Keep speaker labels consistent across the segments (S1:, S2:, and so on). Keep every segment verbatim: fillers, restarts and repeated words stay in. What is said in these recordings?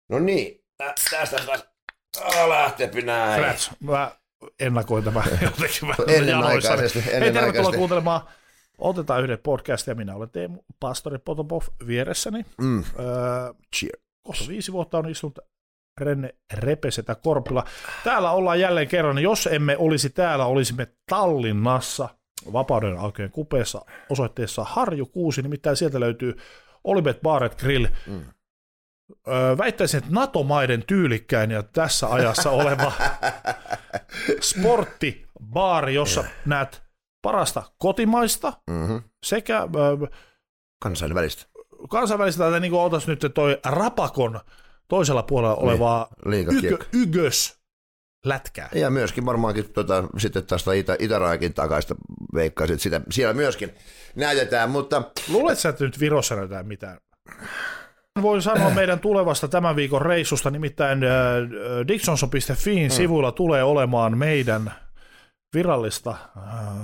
S1: No niin, tästä taas lähtee näin.
S2: Frats, mä ennakoin tämän jotenkin vähän
S1: ennenaikaisesti.
S2: Hei, tervetuloa kuuntelemaan. Otetaan yhden podcastin ja minä olen Teemu Pastori Potopov vieressäni.
S1: Mm.
S2: Öö,
S1: Cheers.
S2: kohta viisi vuotta on istunut Renne Repesetä Korpilla. Täällä ollaan jälleen kerran. Jos emme olisi täällä, olisimme Tallinnassa Vapauden alkeen kupeessa osoitteessa Harju kuusi. Nimittäin sieltä löytyy Olibet Bar and Grill. Mm. Öö, väittäisin, että NATO-maiden tyylikkäin ja tässä ajassa oleva sporttibaari, jossa näet parasta kotimaista mm-hmm. sekä öö,
S1: kansainvälistä.
S2: Kansainvälistä, tai niin kuin otas nyt toi Rapakon toisella puolella olevaa
S1: niin,
S2: ykö, Ygös lätkää.
S1: Ja myöskin varmaankin tota, sitten tästä itä, Itäraakin takaista veikkaisin, että sitä siellä myöskin näytetään, mutta...
S2: Luuletko sä, että nyt Virossa näytetään mitään? Voin sanoa meidän tulevasta tämän viikon reissusta, nimittäin äh, Dixonson piste fin sivuilla tulee olemaan meidän virallista äh,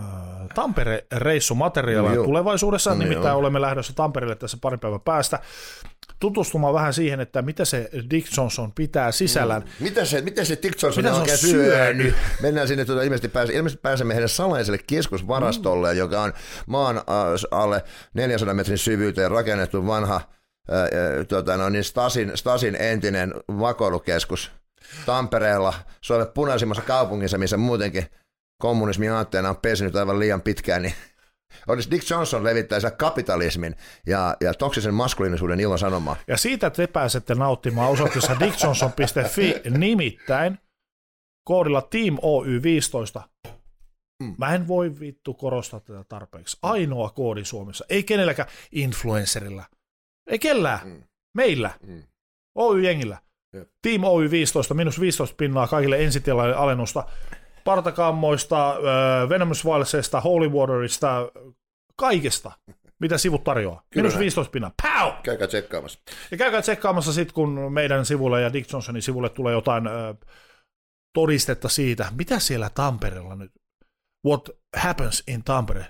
S2: Tampere-reissumateriaalia no, tulevaisuudessa, no, nimittäin joo. olemme lähdössä Tampereelle tässä parin päivän päästä tutustumaan vähän siihen, että mitä se Dixonson pitää sisällään.
S1: Mm. Mitä se, mitä se Dixonson on oikein syönyt? Mennään sinne, tuota, ilmeisesti, pääse, ilmeisesti pääsemme heidän salaiselle keskusvarastolle, mm. joka on maan äh, alle neljänsadan metrin syvyyteen rakennettu vanha äh, tuota, no, niin Stasin, Stasin entinen vakoilukeskus Tampereella, Suomen punaisimmassa kaupungissa, missä muutenkin kommunismin aatteena on pesinyt aivan liian pitkään, niin olisi Dick Johnson levittäisi kapitalismin ja, ja toksisen maskuliinisuuden ilon sanomaa.
S2: Ja siitä te pääsette nauttimaan osoitteessa dickjohnson piste fi, nimittäin koodilla Team Oy viisitoista. Mm. Mä en voi vittu korostaa tätä tarpeeksi. Ainoa koodi Suomessa, ei kenelläkään influencerilla, ei kellään, mm. meillä, mm. Oy-jengillä. Yep. Team Oy viisitoista, minus viisitoista pinnaa kaikille ensitilaille alennusta. Partakammoista, Venomous Wilesista, Holy Waterista, kaikesta, mitä sivut tarjoaa. Minus viisitoista pinnaa. Pow!
S1: Käykää tsekkaamassa.
S2: Ja käykää tsekkaamassa sitten, kun meidän sivulle ja Dick Johnsonin sivulle tulee jotain ö, todistetta siitä, mitä siellä Tampereella nyt, what happens in Tampere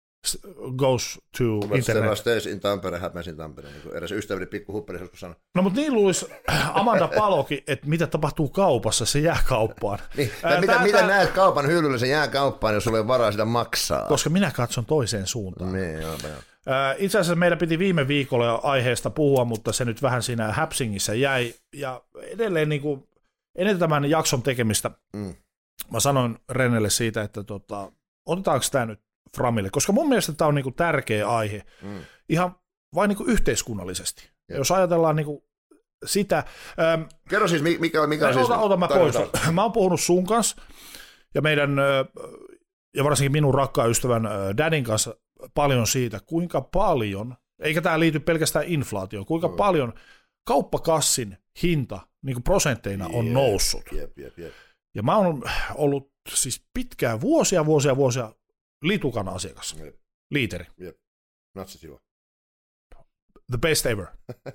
S2: goes to
S1: What
S2: internet.
S1: Stays in Tampere happens in Tampere, niin kuin eräs ystäväni pikku huppeli joskus sanoi.
S2: No mutta niin luulisi Amanda Palokin, että mitä tapahtuu kaupassa, se jää kauppaan.
S1: Niin, Ää, mitä, mitä tää... näet kaupan hyllyllä, se jää kauppaan, jos sulla ei varaa sitä maksaa.
S2: Koska minä katson toiseen suuntaan.
S1: Niin, joo, joo.
S2: Itse asiassa meidän piti viime viikolla aiheesta puhua, mutta se nyt vähän siinä Häpsingissä jäi. Ja edelleen niin kuin, ennen tämän jakson tekemistä mm. mä sanoin Rennelle siitä, että tota, otetaanko tämä nyt Framille, koska mun mielestä tämä on niinku tärkeä aihe, mm. ihan vain niinku yhteiskunnallisesti. Ja jos ajatellaan niinku sitä... Ähm,
S1: Kerro siis, mikä, mikä on siis...
S2: Ota, ota mä pois. Mä oon puhunut sun kanssa ja meidän, ja varsinkin minun rakkaan ystävän Dadin kanssa paljon siitä, kuinka paljon, eikä tämä liity pelkästään inflaatioon, kuinka mm. paljon kauppakassin hinta niinku prosentteina on yep, noussut.
S1: Yep, yep, yep.
S2: Ja mä oon ollut siis pitkään, vuosia, vuosia, vuosia Litukan asiakas.
S1: Yep.
S2: Liiteri.
S1: Yep. Natsisiva.
S2: The best ever.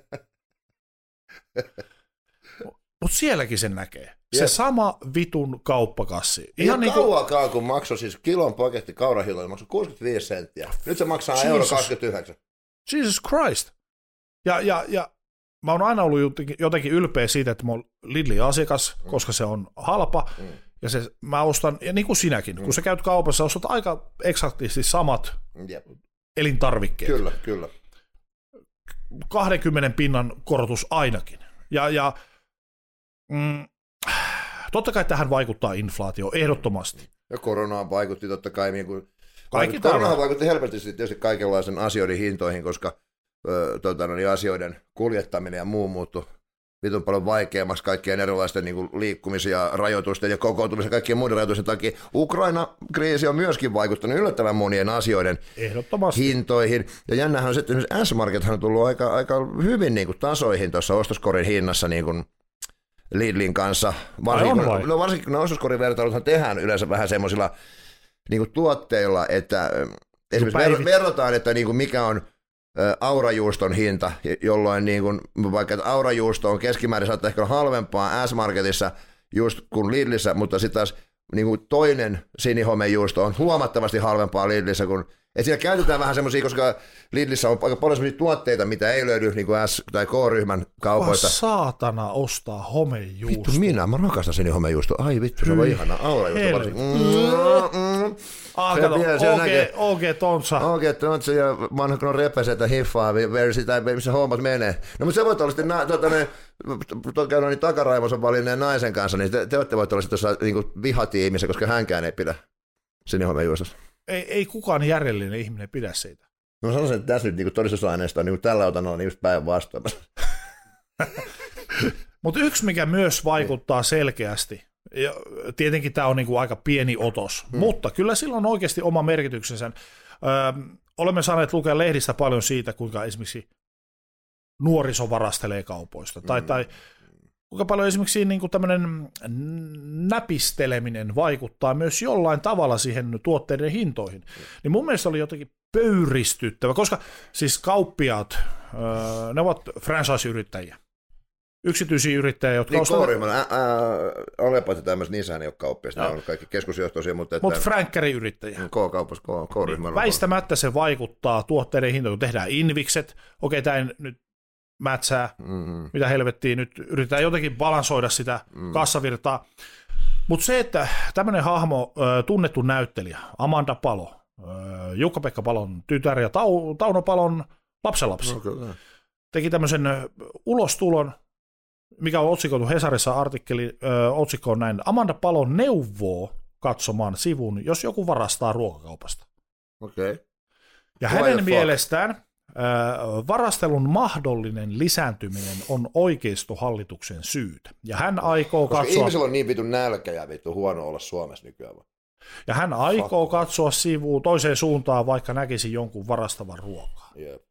S2: Mutta sielläkin sen näkee. Yep. Se sama vitun kauppakassi.
S1: Ihan niin kauankaan, kun maksoi siis kilon paketti kaurahilloja, maksoi kuusikymmentäviisi senttiä. Nyt se maksaa Jesus. euro kaksikymmentäyhdeksän.
S2: Jesus Christ. Ja, ja, ja mä oon aina ollut jotenkin, jotenkin ylpeä siitä, että mä oon Lidlin asiakas, mm. koska se on halpa. Mm. Ja se, mä ostan, ja niin kuin sinäkin, mm. kun sä käyt kaupassa, ostat aika eksaktisti samat yep. elintarvikkeet.
S1: Kyllä, kyllä.
S2: kaksikymmentä pinnan korotus ainakin. Ja, ja mm, totta kai tähän vaikuttaa inflaatio ehdottomasti.
S1: Ja koronaan vaikutti totta kai, niin kuin, koronaan vaikutti helposti tietysti kaikenlaisen asioiden hintoihin, koska ö, tota, no, niin asioiden kuljettaminen ja muu muuttui vitun paljon vaikeammaksi kaikkien erilaisten niin kuin liikkumisia, rajoitusten ja kokoutumisen ja kaikkien muiden rajoitusten takia. Ukraina-kriisi on myöskin vaikuttanut yllättävän monien asioiden hintoihin. Ja jännähän on se, että S-Markethan on tullut aika, aika hyvin niin kuin tasoihin tuossa ostoskorin hinnassa niin kuin Lidlin kanssa. Varsinkin, kun, no varsinkin kun ostoskorin vertailuthan tehdään yleensä vähän semmoisilla niin kuin tuotteilla, että esimerkiksi verrataan, että niin kuin mikä on aurajuuston hinta, jolloin niin kuin, vaikka aurajuusto on keskimäärin saattaa ehkä halvempaa S-Marketissa just kuin Lidlissä, mutta sitten taas niin kuin toinen sinihomejuusto on huomattavasti halvempaa Lidlissä kuin, että siellä käytetään vähän semmoisia, koska Lidlissä on aika paljon semmoisia tuotteita, mitä ei löydy niin kuin S- tai K-ryhmän kaupoista.
S2: Kuka saatana ostaa homejuusto?
S1: Vittu minä, mä rakastan sinihomejuusto. Ai vittu, se on ihana. Aurajuusto varsin. Mm, mm.
S2: Ah, kato, O G Tontsa.
S1: O G Tontsa ja vanha kun on repesetä hiffaa, versi tai missä hommat menee. No mutta se voit olla sitten na, tuota, ne, käydä niin takaraivossa valinneen naisen kanssa, niin te, te olette voitte olla sitten tuossa niin vihatiimissä, koska hänkään ei pidä sinihomejuustosta.
S2: Ei, ei kukaan järjellinen ihminen pidä siitä.
S1: No sanoisin, että tässä nyt niin todistusaineista on niin tällä otannolla niin just päivän vastaan.
S2: Mutta yksi, mikä myös vaikuttaa selkeästi, ja tietenkin tämä on niinku aika pieni otos, hmm. mutta kyllä sillä on oikeasti oma merkityksensä. Öö, olemme saaneet lukea lehdistä paljon siitä, kuinka esimerkiksi nuoriso varastelee kaupoista, tai, hmm. tai kuinka paljon esimerkiksi niinku tämmöinen näpisteleminen vaikuttaa myös jollain tavalla siihen tuotteiden hintoihin. Hmm. Niin mun mielestä oli jotenkin pöyristyttävä, koska siis kauppiaat, öö, ne ovat franchise-yrittäjiä. Yksityisiä yrittäjiä, jotka
S1: niin K-ryhmällä, Alepat ja tämmöiset, niissähän ei ole kauppiasta, ne on kaikki keskusjohtoisia, mutta...
S2: Mutta Frankkäri-yrittäjä.
S1: K-kaupassa, K-ryhmällä.
S2: Väistämättä se vaikuttaa tuotteiden hintaan, kun tehdään invikset, okei, tämä ei nyt mätsää, mm-hmm. mitä helvettiä, nyt yritetään jotenkin balansoida sitä mm. kassavirtaa, mutta se, että tämmöinen hahmo, tunnettu näyttelijä, Amanda Palo, Jukka-Pekka Palon tytär ja Tauno Palon lapsenlapsi, okay. teki tämmöisen ulostulon, mikä on otsikoitu Hesarissa artikkeli, ö, otsikko on näin, Amanda Palo neuvoo katsomaan sivun, jos joku varastaa ruokakaupasta.
S1: Okay.
S2: Ja Why hänen mielestään ö, varastelun mahdollinen lisääntyminen on oikeistohallituksen syytä. Ja hän aikoo
S1: Koska
S2: katsoa...
S1: ihmisellä on niin vitun nälkä ja vittu huono olla Suomessa nykyään.
S2: Ja hän aikoo Fuck. katsoa sivuun toiseen suuntaan, vaikka näkisi jonkun varastavan ruokaa.
S1: Yep.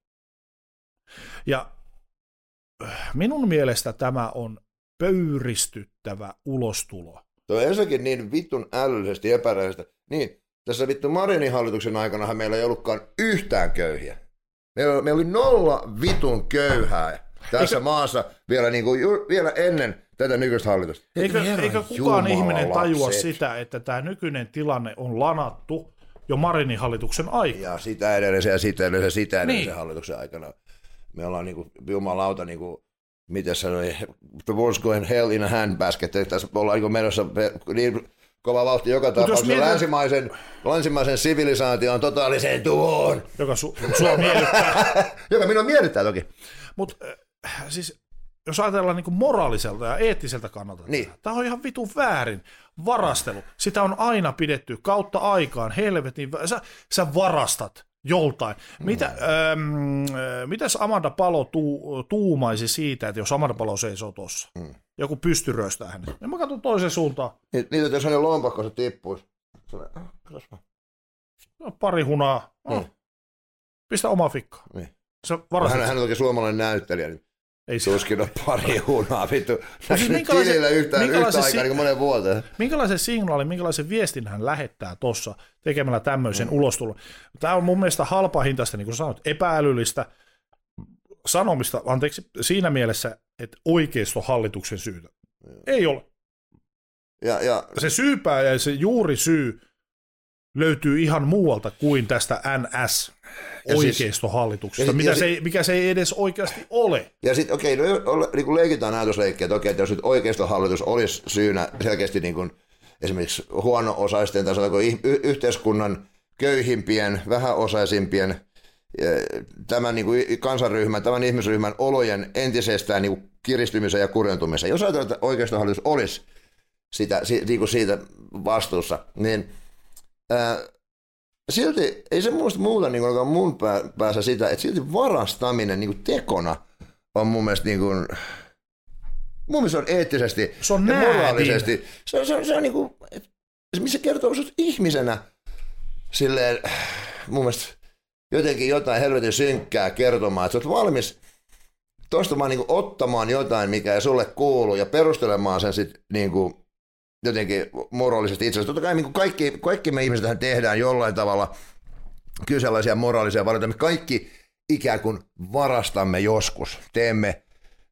S2: Ja minun mielestä tämä on pöyristyttävä ulostulo.
S1: Tuo on ensinnäkin niin vittun älyllisesti epärehellistä. Niin, tässä vittu Marinin hallituksen aikana meillä ei ollutkaan yhtään köyhiä. Meillä, meillä oli nolla vitun köyhää tässä Eikö... maassa vielä, niin kuin, vielä ennen tätä nykyistä hallitusta.
S2: Eikö, eikö kukaan ihminen tajua lapset. sitä, että tämä nykyinen tilanne on lanattu jo Marinin hallituksen aikana?
S1: Ja sitä edellisen ja sitä edellisen ja sitä edellisen niin. hallituksen aikana. Me ollaan niinku, jumalauta, niinku, miten sanoi, the world's going hell in a handbasket, tässä ollaan niinku menossa niin kova vauhti joka tapauksessa. Mietin... Länsimaisen, länsimaisen sivilisaation totaaliseen tuhoon.
S2: Joka su- sua miellyttää.
S1: Joka minua miellyttää toki.
S2: Mutta äh, siis, jos ajatellaan niinku moraaliselta ja eettiseltä kannalta,
S1: niin.
S2: tämä on ihan vitun väärin. Varastelu, sitä on aina pidetty kautta aikaan, helvetin, sä, sä varastat. Joltain. Mitä, mm. ähm, mitäs Amanda Palo tuu, tuumaisi siitä, että jos Amanda Palo seisoo tuossa, mm. joku pystyröistää hänet, niin mä katson toiseen suuntaan.
S1: Ni, niitä, että jos hänen lompakko se tippuisi.
S2: No, pari hunaa. Mm. Oh. Pistä oma fikkaan.
S1: Niin.
S2: Hän,
S1: hän on oikein suomalainen näyttelijä. Niin ei tuskin ole pari hunaa. Vittu.
S2: Siis
S1: tilillä yhtään yhtä aikaa si- niin kuin monen vuoteen.
S2: Minkälaisen signaalin, minkälaisen viestin hän lähettää tuossa tekemällä tämmöisen mm. ulostulon? Tämä on mun mielestä halpahintaista, niin kuin sanoit, epäälyllistä sanomista, anteeksi, siinä mielessä, että oikeistohallituksen syytä. Mm. Ei ole.
S1: Ja, ja...
S2: Se syypää ja se juuri syy löytyy ihan muualta kuin tästä N S-oikeistohallituksesta, siis, se, mikä se ei edes oikeasti ole.
S1: Ja sitten okei, okay, no, niin leikitään ajatusleikkiä, että, okei, että jos nyt oikeistohallitus olisi syynä selkeästi niin kuin esimerkiksi huono-osaisten tai y- yhteiskunnan köyhimpien, vähäosaisimpien, tämän niin kuin kansanryhmän, tämän ihmisryhmän olojen entisestään niin kuin kiristymisen ja kurjentumisen. Jos ajatellaan, että oikeistohallitus olisi sitä, niin kuin siitä vastuussa, niin ää, silti ei se muista muuta niin kuin mun päässä sitä, että silti varastaminen niin kuin tekona on mun mielestä niin kuin, mun mielestä on eettisesti
S2: se on
S1: ja moraalisesti. Se on, se on, se on niin kuin, missä kertoo sinut ihmisenä silleen mun mielestä jotenkin jotain helvetin synkkää kertomaan, että sä oot valmis tuosta vaan niin kuin ottamaan jotain, mikä ei sulle kuulu ja perustelemaan sen sitten niin kuin jotenkin moraalisesti itse asiassa. Totta kai niin kuin kaikki, kaikki me ihmiset tehdään jollain tavalla kyllä sellaisia moraalisia valintoja. Me kaikki ikään kuin varastamme joskus, teemme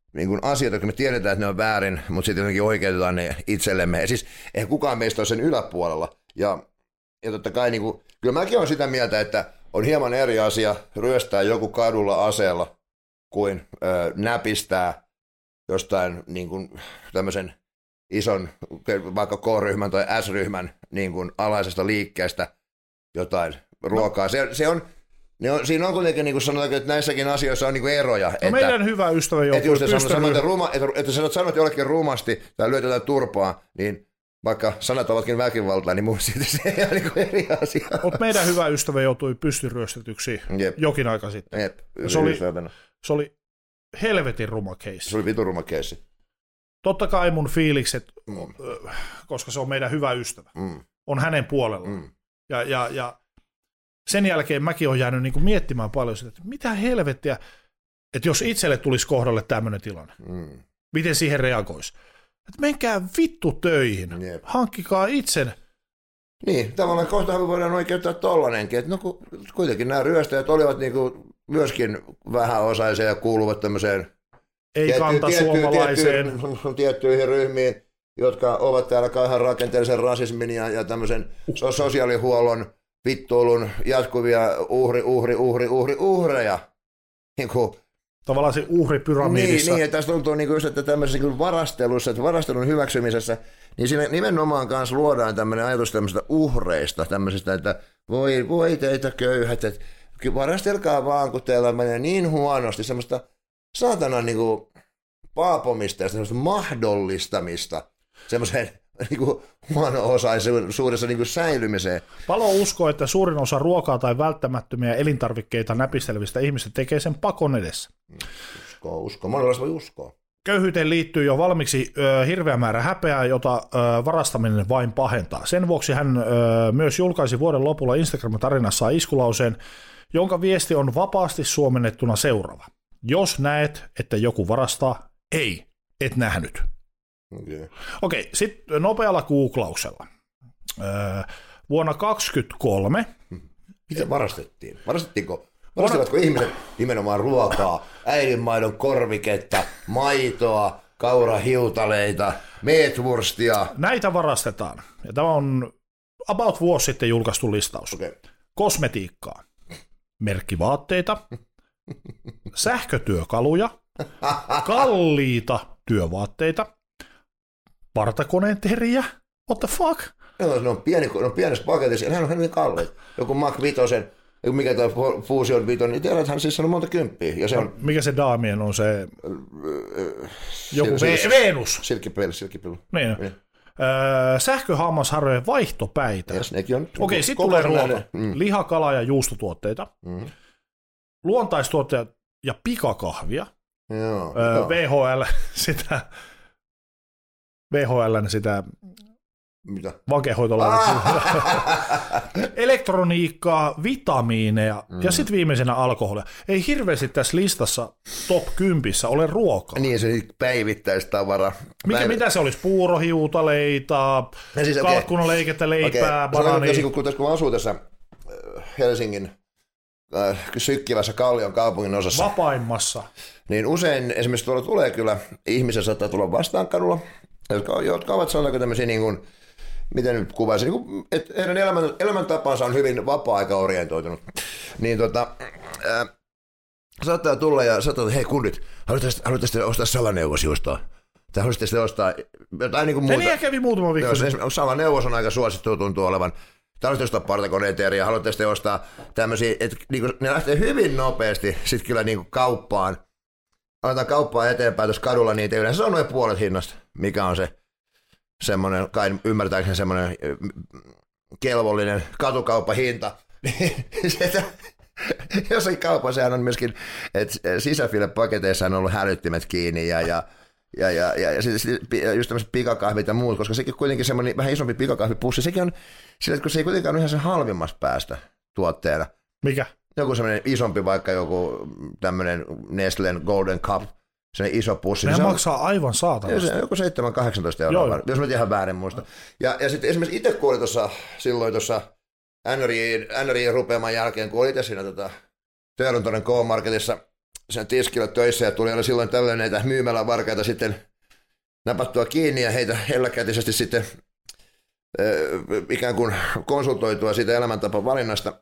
S1: niin kuin asioita, jotka me tiedetään, että ne on väärin, mutta sitten jotenkin oikeutetaan ne itsellemme. Ja siis eihän kukaan meistä ole sen yläpuolella. Ja, ja totta kai, niin kuin, kyllä mäkin olen sitä mieltä, että on hieman eri asia ryöstää joku kadulla aseella kuin ö, näpistää jostain niin kuin, tämmöisen ison, vaikka K-ryhmän tai S-ryhmän niin kuin, alaisesta liikkeestä jotain ruokaa. No. Se, se on... Ne on, siinä on kuitenkin, niin kuin sanotaan, että näissäkin asioissa on niin kuin eroja.
S2: No
S1: että,
S2: meidän hyvä ystävä joutui
S1: että just, että, sanot, että, ruma, että, että sanot, sanot jollekin rumasti tai lyöt jotain turpaa, niin vaikka sanat ovatkin väkivaltaa, niin mun siitä se ei ole niin kuin eri asia.
S2: Mutta meidän hyvä ystävä joutui pystyryöstetyksi Jep. jokin aika sitten.
S1: Jep.
S2: Se, oli, se oli helvetin ruma keissi.
S1: Se oli vitun ruma keissi.
S2: Totta kai mun fiilikset, mm. koska se on meidän hyvä ystävä, mm. on hänen puolellaan. Mm. Ja, ja, ja sen jälkeen mäkin olen jäänyt niin kuin miettimään paljon sitä, että mitä helvettiä, että jos itselle tulisi kohdalle tämmöinen tilanne, mm. miten siihen reagoisi. Että menkää vittu töihin, Jep. hankkikaa itsen.
S1: Niin, tavallaan kohtahan me voidaan oikeuttaa tollanenkin, että no kuitenkin nämä ryöstäjät olivat niin kuin myöskin vähäosaisia ja kuuluvat tämmöiseen
S2: ei tietty, kanta suomalaiseen.
S1: Tietty, tiettyihin ryhmiin, jotka ovat täällä ihan rakenteellisen rasismin ja, ja tämmöisen sosiaalihuollon vittuilun jatkuvia uhri, uhri, uhri, uhri, uhreja. Niin kuin,
S2: tavallaan se uhripyramiidissa.
S1: Niin, niin, että tässä tuntuu niin kuin, että tämmöisessä niin varastelussa, että varastelun hyväksymisessä, niin siinä nimenomaan kanssa luodaan tämmöinen ajatus tämmöistä uhreista, tämmöisestä, että voi, voi teitä köyhät, että varastelkaa vaan, kun teillä menee niin huonosti, semmoista saatanan niin kuin paapomista ja semmoista mahdollistamista, semmoiseen niin kuin huono-osaisuudessa niin kuin säilymiseen.
S2: Palo uskoo, että suurin osa ruokaa tai välttämättömiä elintarvikkeita näpistelevistä ihmistä tekee sen pakon edessä.
S1: Uskoo, uskoo. Monenlaista voi uskoa.
S2: Köyhyyteen liittyy jo valmiiksi ö, hirveä määrä häpeää, jota ö, varastaminen vain pahentaa. Sen vuoksi hän ö, myös julkaisi vuoden lopulla Instagram-tarinassaan iskulauseen, jonka viesti on vapaasti suomennettuna seuraava. Jos näet, että joku varastaa, ei, et nähnyt. Okei, okay. okay, sitten nopealla googlauksella. Öö, vuonna kaksituhattakaksikymmentäkolme.
S1: Mitä varastettiin? Varastettiinko? Varastivatko vuonna... ihmiset nimenomaan ruokaa, äidinmaidon korviketta, maitoa, kaurahiutaleita, meetwurstia?
S2: Näitä varastetaan. Ja tämä on about vuosi sitten julkaistu listaus. Okay. Kosmetiikkaa, merkkivaatteita, sähkötyökaluja, kalliita työvaatteita, partakoneen teriä, what the fuck?
S1: Joo, ne on, pieni, ne on pienessä paketissa, ja hän on hyvin kalliit. Joku Mac Vitosen, mikä tuo Fusion Viton, niin tiedät, hän siis on monta kymppiä. Ja se on...
S2: Mikä se daamien on se? Joku Ve- Venus.
S1: Silkkipeli, silkkipeli.
S2: Niin. niin. Öö, sähköhammasharjojen vaihtopäitä.
S1: Yes, nekin on.
S2: Okei, sitten tulee ruoka. Mm. Liha, kala ja juustotuotteita. Mm. Luontaistuotteita ja pikakahvia.
S1: Joo,
S2: öö, joo. V H L sitä... V H L:n sitä
S1: mitä?
S2: Vakehoitolaitetta. Elektroniikkaa, vitamiineja mm. ja sitten viimeisenä alkoholia. Ei hirveästi tässä listassa top kympissä ole ruokaa.
S1: Niin, se päivittäistavara.
S2: Mikä,
S1: Päivit...
S2: Mitä se olisi? Puurohiutaleita, siis, okay. kalkkunaleikettä, leipää, okay. banaania.
S1: Kun, kun, kun asuu tässä Helsingin äh, sykkivässä Kallion kaupungin osassa.
S2: Vapaimmassa.
S1: Niin usein esimerkiksi tuolla tulee kyllä, ihmisiä saattaa tulla vastaan kadulla, jotka, jotka ovat sanotaanko tämmöisiä niin kuin, miten nyt kuvaisin, niin kuin, että heidän elämän, elämäntapansa on hyvin vapaa-aika-orientoitunut. Niin tota, äh, saattaa tulla ja saattaa, että hei kundit, haluaisitte sitten ostaa salaneuvosjuustoa? Tai haluaisitte sitten ostaa jotain niin kuin muuta?
S2: Neljä kävi muutama viikko.
S1: Salaneuvos on aika suosittu, tuntuu olevan. Haluaisitte ostaa partakoneeteria ja haluaisitte sitten ostaa tämmöisiä, että niin kuin, ne lähtee hyvin nopeasti sitten kyllä niin kuin kauppaan. Aletaan kauppaa eteenpäin tuossa kadulla, niitä yleensä se on noin puolet hinnasta, mikä on se semmoinen, kai ymmärtääkseni semmoinen kelvollinen katukauppahinta. Jossain kaupassa on myöskin, että sisäfilepaketeissa on ollut hälyttimet kiinni ja, ja, ja, ja, ja, ja sitten just tämmöiset pikakahvit ja muut, koska sekin kuitenkin semmoinen vähän isompi pikakahvipussi, sekin on sillä, että kun se ei kuitenkaan ole ihan sen halvimmasta päästä tuotteena.
S2: Mikä?
S1: Joku semmoinen isompi, vaikka joku tämmöinen Nestlen Golden Cup, semmoinen iso pussi.
S2: Ne
S1: niin
S2: maksaa on, aivan saatavasti.
S1: Se on joku seitsemän kahdeksantoista euroa, joo, jos mä ihan väärin muista. Ja, ja sitten esimerkiksi itse kun oli tuossa, silloin tuossa N R I rupeaman jälkeen, kun oli itse siinä tota, Töryntonen K-Marketissa sen tiskillä töissä ja tuli aina silloin tällöin näitä myymälävarkaita sitten napattua kiinni ja heitä helläkätisesti sitten ikään kuin konsultoitua siitä elämäntapa valinnasta,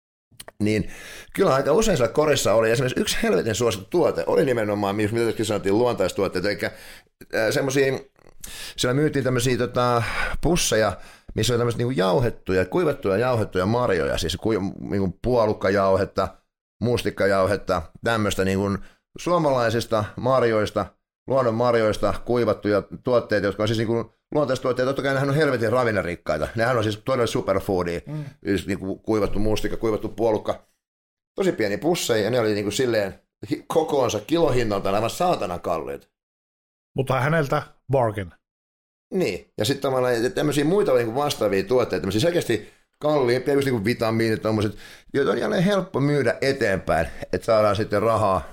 S1: niin kyllä aika usein siellä korissa oli esimerkiksi yksi helvetin suosittu tuote, oli nimenomaan, mitä tietysti sanottiin, luontaistuotteita, eli semmoisia, siellä myytiin tämmöisiä tota, pusseja, missä oli tämmöisiä niin kuin jauhettuja, kuivattuja jauhettuja marjoja, siis ku, niin kuin puolukkajauhetta, mustikkajauhetta, tämmöistä niin kuin suomalaisista marjoista, luonnon marjoista kuivattuja tuotteita, jotka on siis niin kuin luontaistuotteita, totta kai nehän on helvetin ravinnerikkaita. Nehän on siis todella superfoodia, mm. niin kuin kuivattu mustikka, kuivattu puolukka. Tosi pieni pusseja, ja ne oli niin kuin silleen kokoonsa kilohinnaltaan aivan saatana kalliit.
S2: Mutta häneltä bargain.
S1: Niin, ja sitten tavallaan tämmöisiä muita niin kuin vastaavia tuotteita, tämmöisiä selkeästi kalliimpia, just niin kuin vitamiinit, tommoset, joita on jälleen helppo myydä eteenpäin, että saadaan sitten rahaa.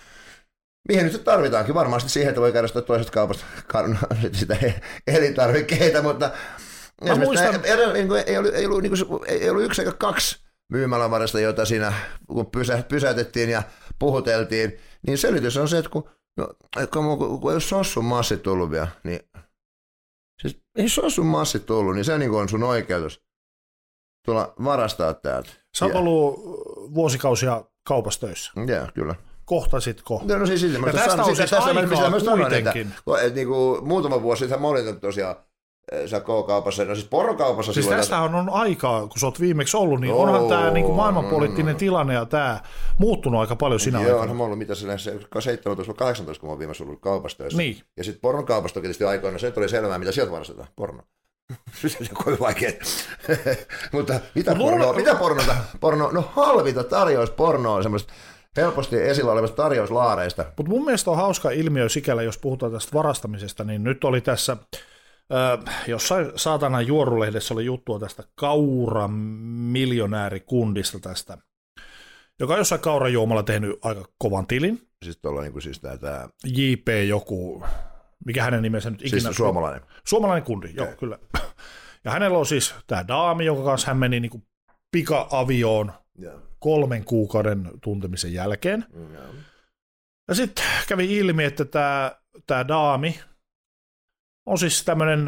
S1: Mihin nyt tarvitaankin? Varmasti siihen, että voi käydä sitä toisesta kaupasta sitä elintarvikkeita, mutta muistan... ei, ei, ollut, ei, ollut, niin kuin, ei ollut yksi eikä kaksi myymälävarasta, jota siinä kun pysä, pysäytettiin ja puhuteltiin, niin selitys on se, että kun, no, kun, kun ei ole sossun massit tullut vielä, niin siis ei sossun massit tullut, niin se niin on sun oikeutus tulla varastaa täältä.
S2: Sä oot ollut vuosikausia kaupassa töissä.
S1: Joo, kyllä.
S2: Kohtasitko?
S1: No, no siis, siis,
S2: ja tästä on siis aikaa kuitenkin.
S1: Niin kuin muutama vuosi sitten mä olin tosiaan sä K-kaupassa, no siis porokaupassa.
S2: Siis tästähän on aikaa, kun sä oot viimeksi ollut, niin onhan oh, tämä niin kuin maailmanpoliittinen no, no, no. tilanne ja tämä muuttunut aika paljon sinä
S1: Joo,
S2: aikana.
S1: Joo, no mä ollut mitä seitsemäntoista kahdeksantoista, kun mä oon viimeksi ollut kaupassa töissä.
S2: Niin.
S1: Ja sitten poron kaupasta tietysti aikoina, se oli selvää, mitä sieltä varastetaan, porno. Se on kovin vaikea. Mutta mitä pornoa? Mitä pornota? Porno, no halvita tarjous pornoa, semmoista helposti esillä olevasta tarjouslaareista.
S2: Mutta mun mielestä on hauska ilmiö sikällä, jos puhutaan tästä varastamisesta, niin nyt oli tässä, äh, jossain saatana Juorulehdessä oli juttua tästä Kaura miljonäärikundista tästä, joka on jossain kaurajuomalla tehnyt aika kovan tilin.
S1: Siis tuolla niin kuin siis tää, tää...
S2: J P joku, mikä hänen nimensä nyt ikinä...
S1: Siis suomalainen.
S2: Suomalainen kundi, okay. Joo, kyllä. Ja hänellä on siis tämä daami, jonka kanssa hän meni niin kuin pika-avioon, yeah. kolmen kuukauden tuntemisen jälkeen. Yeah. Ja sitten kävi ilmi, että tämä, tämä daami on siis tämmöinen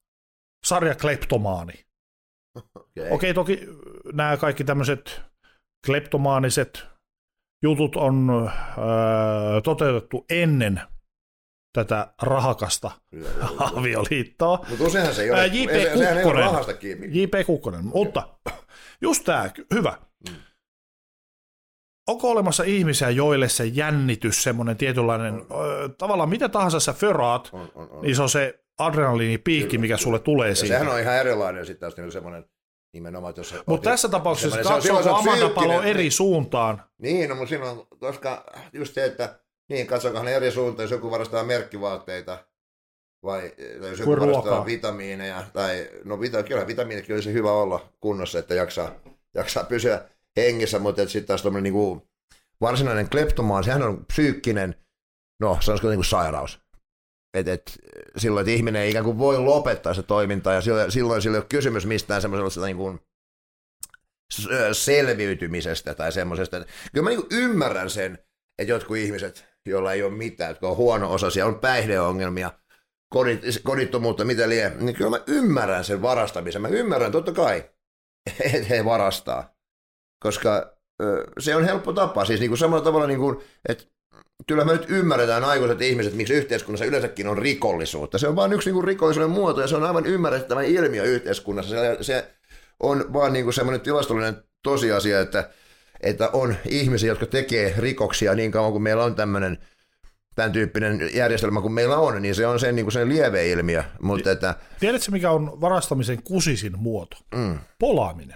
S2: sarjakleptomaani. Okei, okay. okay, toki nämä kaikki tämmöiset kleptomaaniset jutut on öö, toteutettu ennen tätä rahakasta avioliittoa.
S1: Mutta useinhan se ei ole,
S2: J P
S1: se, sehän ei ole
S2: Kukkonen,
S1: rahasta kiinni.
S2: J P Kukkonen, okay. Mutta just tämä, hyvä. Mm. Onko olemassa ihmisiä, joille se jännitys, semmoinen tietynlainen, on, on. tavallaan mitä tahansa sä föraat, on, on, on. niin se on se adrenaliinipiikki, mikä sulle tulee ja siitä.
S1: Sehän on ihan erilainen sitten taas semmoinen nimenomaan.
S2: Mutta tässä tapauksessa katsoo Amanda Palo eri niin, suuntaan.
S1: Niin, no, mutta silloin, koska just se, että niin, katsokohan ne eri suuntaan, jos joku varastaa merkkivaatteita, vai jos joku varastaa vitamiineja, tai no vita, kyllä vitamiinitkin olisi hyvä olla kunnossa, että jaksaa, jaksaa pysyä hengissä, mutta sitten taas tuommoinen niin kuin varsinainen kleptomaan, sehän on psyykkinen, no sanoisiko niin kuin sairaus. Et, et, silloin, että ihminen ei ikään kuin voi lopettaa se toiminta, ja silloin, silloin sillä ei ole kysymys mistään semmoisesta niin kuin selviytymisestä tai semmoisesta. Kyllä mä niin kuin ymmärrän sen, että jotkut ihmiset, joilla ei ole mitään, jotka on huono-osaisia, on päihdeongelmia, kodit, kodittomuutta, mitä lie, niin kyllä mä ymmärrän sen varastamisen. Mä ymmärrän totta kai, että he varastaa, koska ö, se on helppo tapa. Siis niin kuin samalla tavalla, niin kuin, että kyllä me nyt ymmärretään aikuiset ihmiset, miksi yhteiskunnassa yleensäkin on rikollisuutta. Se on vain yksi niin kuin rikollisuuden muoto, ja se on aivan ymmärrettävä ilmiö yhteiskunnassa. Se, se on vaan niin kuin semmoinen tilastollinen tosiasia, että että on ihmisiä, jotka tekee rikoksia niin kauan kuin meillä on tämmöinen tämän tyyppinen järjestelmä kuin meillä on, niin se on sen, niin kuin sen lieveilmiö. Mutta että...
S2: Tiedätkö, mikä on varastamisen kusisin muoto? Mm. Polaaminen.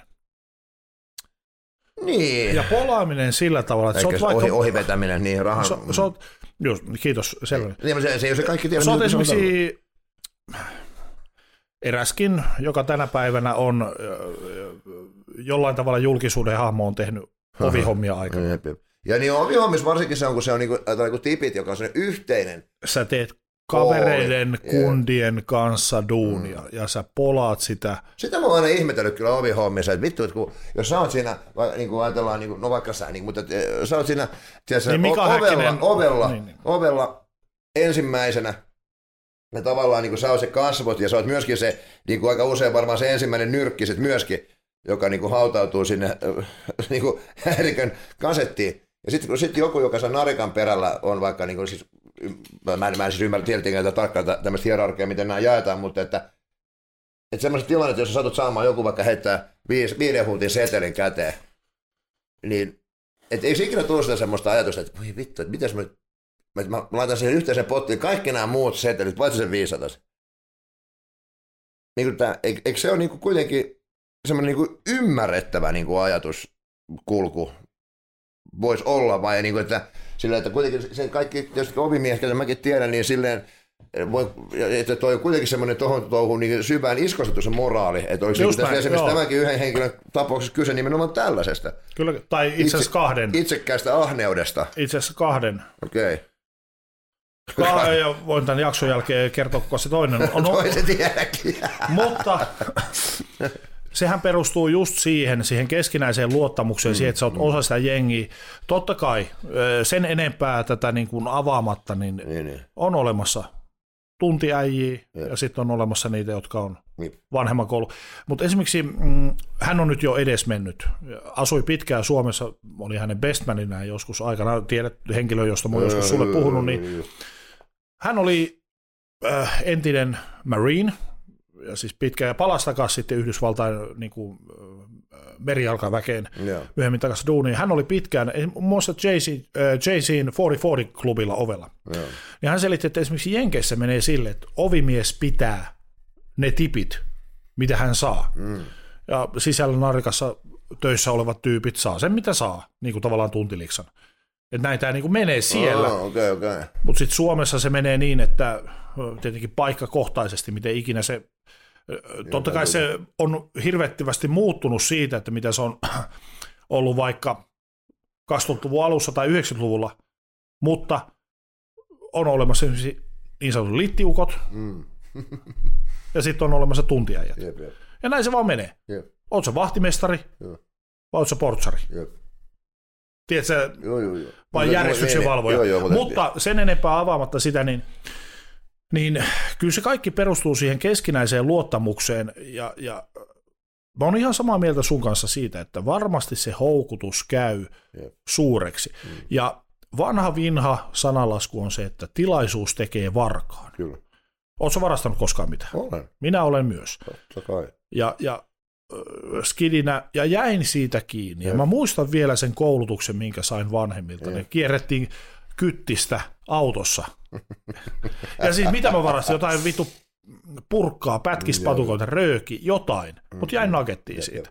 S1: Niin.
S2: Ja polaaminen sillä tavalla, että
S1: Eikä
S2: sä oot vaikka...
S1: Ohi, ohivetäminen, niin rahan...
S2: So, so, oot... Just, kiitos, selvä.
S1: Niin, se, se ei ole se kaikki tiedä.
S2: Sä oot esimerkiksi eräskin, joka tänä päivänä on jollain tavalla julkisuuden hahmo on tehnyt ovihommia aikana.
S1: Ja niin ovihommissa varsinkin se on, kun se on niinku, niinku tipit, joka on sellainen yhteinen.
S2: Sä teet kavereiden, oli, kundien yeah. kanssa duunia, mm. ja sä polaat sitä.
S1: Sitä mä oon aina ihmetellyt kyllä ovihommissa, että vittu, että kun, jos sä oot siinä, niin kuin ajatellaan, niin kuin, no vaikka sä, niin, mutta että, sä oot siinä tiedätkö, niin ovella, Häkkinen, ovella, niin, niin. ovella ensimmäisenä, ja tavallaan niin kuin sä oot se kasvot, ja sä oot myöskin se, niin kuin aika usein varmaan se ensimmäinen nyrkki sit myöskin, joka niin kuin hautautuu sinne niin kuin häirikön kasettiin. Ja sitten kun sit joku, joka sen narikan perällä on vaikka, niin kuin, siis, mä, en, mä en siis ymmärrä tietenkään tarkkaan tämmöistä hierarkiaa, miten nämä jaetaan, mutta että, että semmoiset tilanteet, jos sä satut saamaan joku vaikka heittää viis, viiden huutin setelin käteen, niin et ei ikinä tullut sitä semmoista ajatusta, että voi vittu, että mitäs mä, mä, mä laitan siihen yhteiseen pottiin kaikki nämä muut setelit, paitsi sen viisisatas. Niin tää, eikö se ole niin kuitenkin semmoinen niin ymmärrettävä niin ajatuskulku voisi olla, vai niin kuin, että, sillä, että kuitenkin sen kaikki, jos ovimiehet, joita mäkin tiedän, niin silleen, voi, että toi on kuitenkin semmoinen tuohon touhuun niin syvään iskostettu se moraali, että olisi niin tässä esimerkiksi joo. Tämänkin yhden henkilön tapauksessa kyse nimenomaan tällaisesta.
S2: Kyllä, tai itse asiassa kahden.
S1: Itsekkäästä ahneudesta.
S2: Itse asiassa kahden.
S1: Okei.
S2: Okay. Ka- ja voin tämän jakson jälkeen kertoa, kuka se toinen on.
S1: Toiset tiedäkin.
S2: Mutta sehän perustuu just siihen, siihen keskinäiseen luottamukseen, mm, siihen, että sä oot mm. osa sitä jengiä. Totta kai sen enempää tätä niin kuin avaamatta, niin, niin, niin on olemassa tuntiäjiä ja, ja sitten on olemassa niitä, jotka on niin vanhemman koulu. Mutta esimerkiksi mm, hän on nyt jo edesmennyt. Asui pitkään Suomessa, oli hänen bestmaninään joskus aikana, tiedät henkilö, josta mä oon joskus sulle puhunut, niin hän oli äh, entinen Marine, ja siis pitkä ja palasi takaisin sitten Yhdysvaltain niin kuin, merijalkaväkeen yeah. myöhemmin takaisin duuniin. Hän oli pitkään, muun muassa Jay-Zin neljäsataaneljäkymmentä-klubilla ovella. Yeah. Ja hän selitti, että esimerkiksi Jenkeissä menee sille, että ovimies pitää ne tipit, mitä hän saa. Mm. Ja sisällä narikassa töissä olevat tyypit saa sen, mitä saa, niin kuin tavallaan tuntiliksan. Että näitä niin kuin menee siellä.
S1: Oh, okay, okay.
S2: Mutta sitten Suomessa se menee niin, että tietenkin paikkakohtaisesti, miten ikinä se totta kai se on hirvettävästi muuttunut siitä, että mitä se on ollut vaikka kaksituhattaluvun alussa tai yhdeksänkymmentäluvulla, mutta on olemassa niin sanotut littiukot mm. ja sitten on olemassa tuntiäijät. Jep, jep. Ja näin se vaan menee. Jep. Oot sä vahtimestari jep. vai oot sä portsari? Jep. Tiedätkö, joo, joo, joo. vai järjestyksen valvoja. Joo, joo, mutta sen enempää avaamatta sitä, niin niin kyllä se kaikki perustuu siihen keskinäiseen luottamukseen, ja, ja mä oon ihan samaa mieltä sun kanssa siitä, että varmasti se houkutus käy yep. suureksi. Mm. Ja vanha vinha sanalasku on se, että tilaisuus tekee varkaan.
S1: Kyllä.
S2: Ootko varastanut koskaan mitään?
S1: Olen.
S2: Minä olen myös.
S1: Totta kai.
S2: Ja, ja äh, skidinä, ja jäin siitä kiinni. Yep. Ja mä muistan vielä sen koulutuksen, minkä sain vanhemmilta. Yep. Ne kierrettiin kyttistä autossa. Ja siis mitä mä varastin? Jotain vittu purkkaa, pätkispatukoita, rööki, jotain. Mutta jäin nakettiin siitä.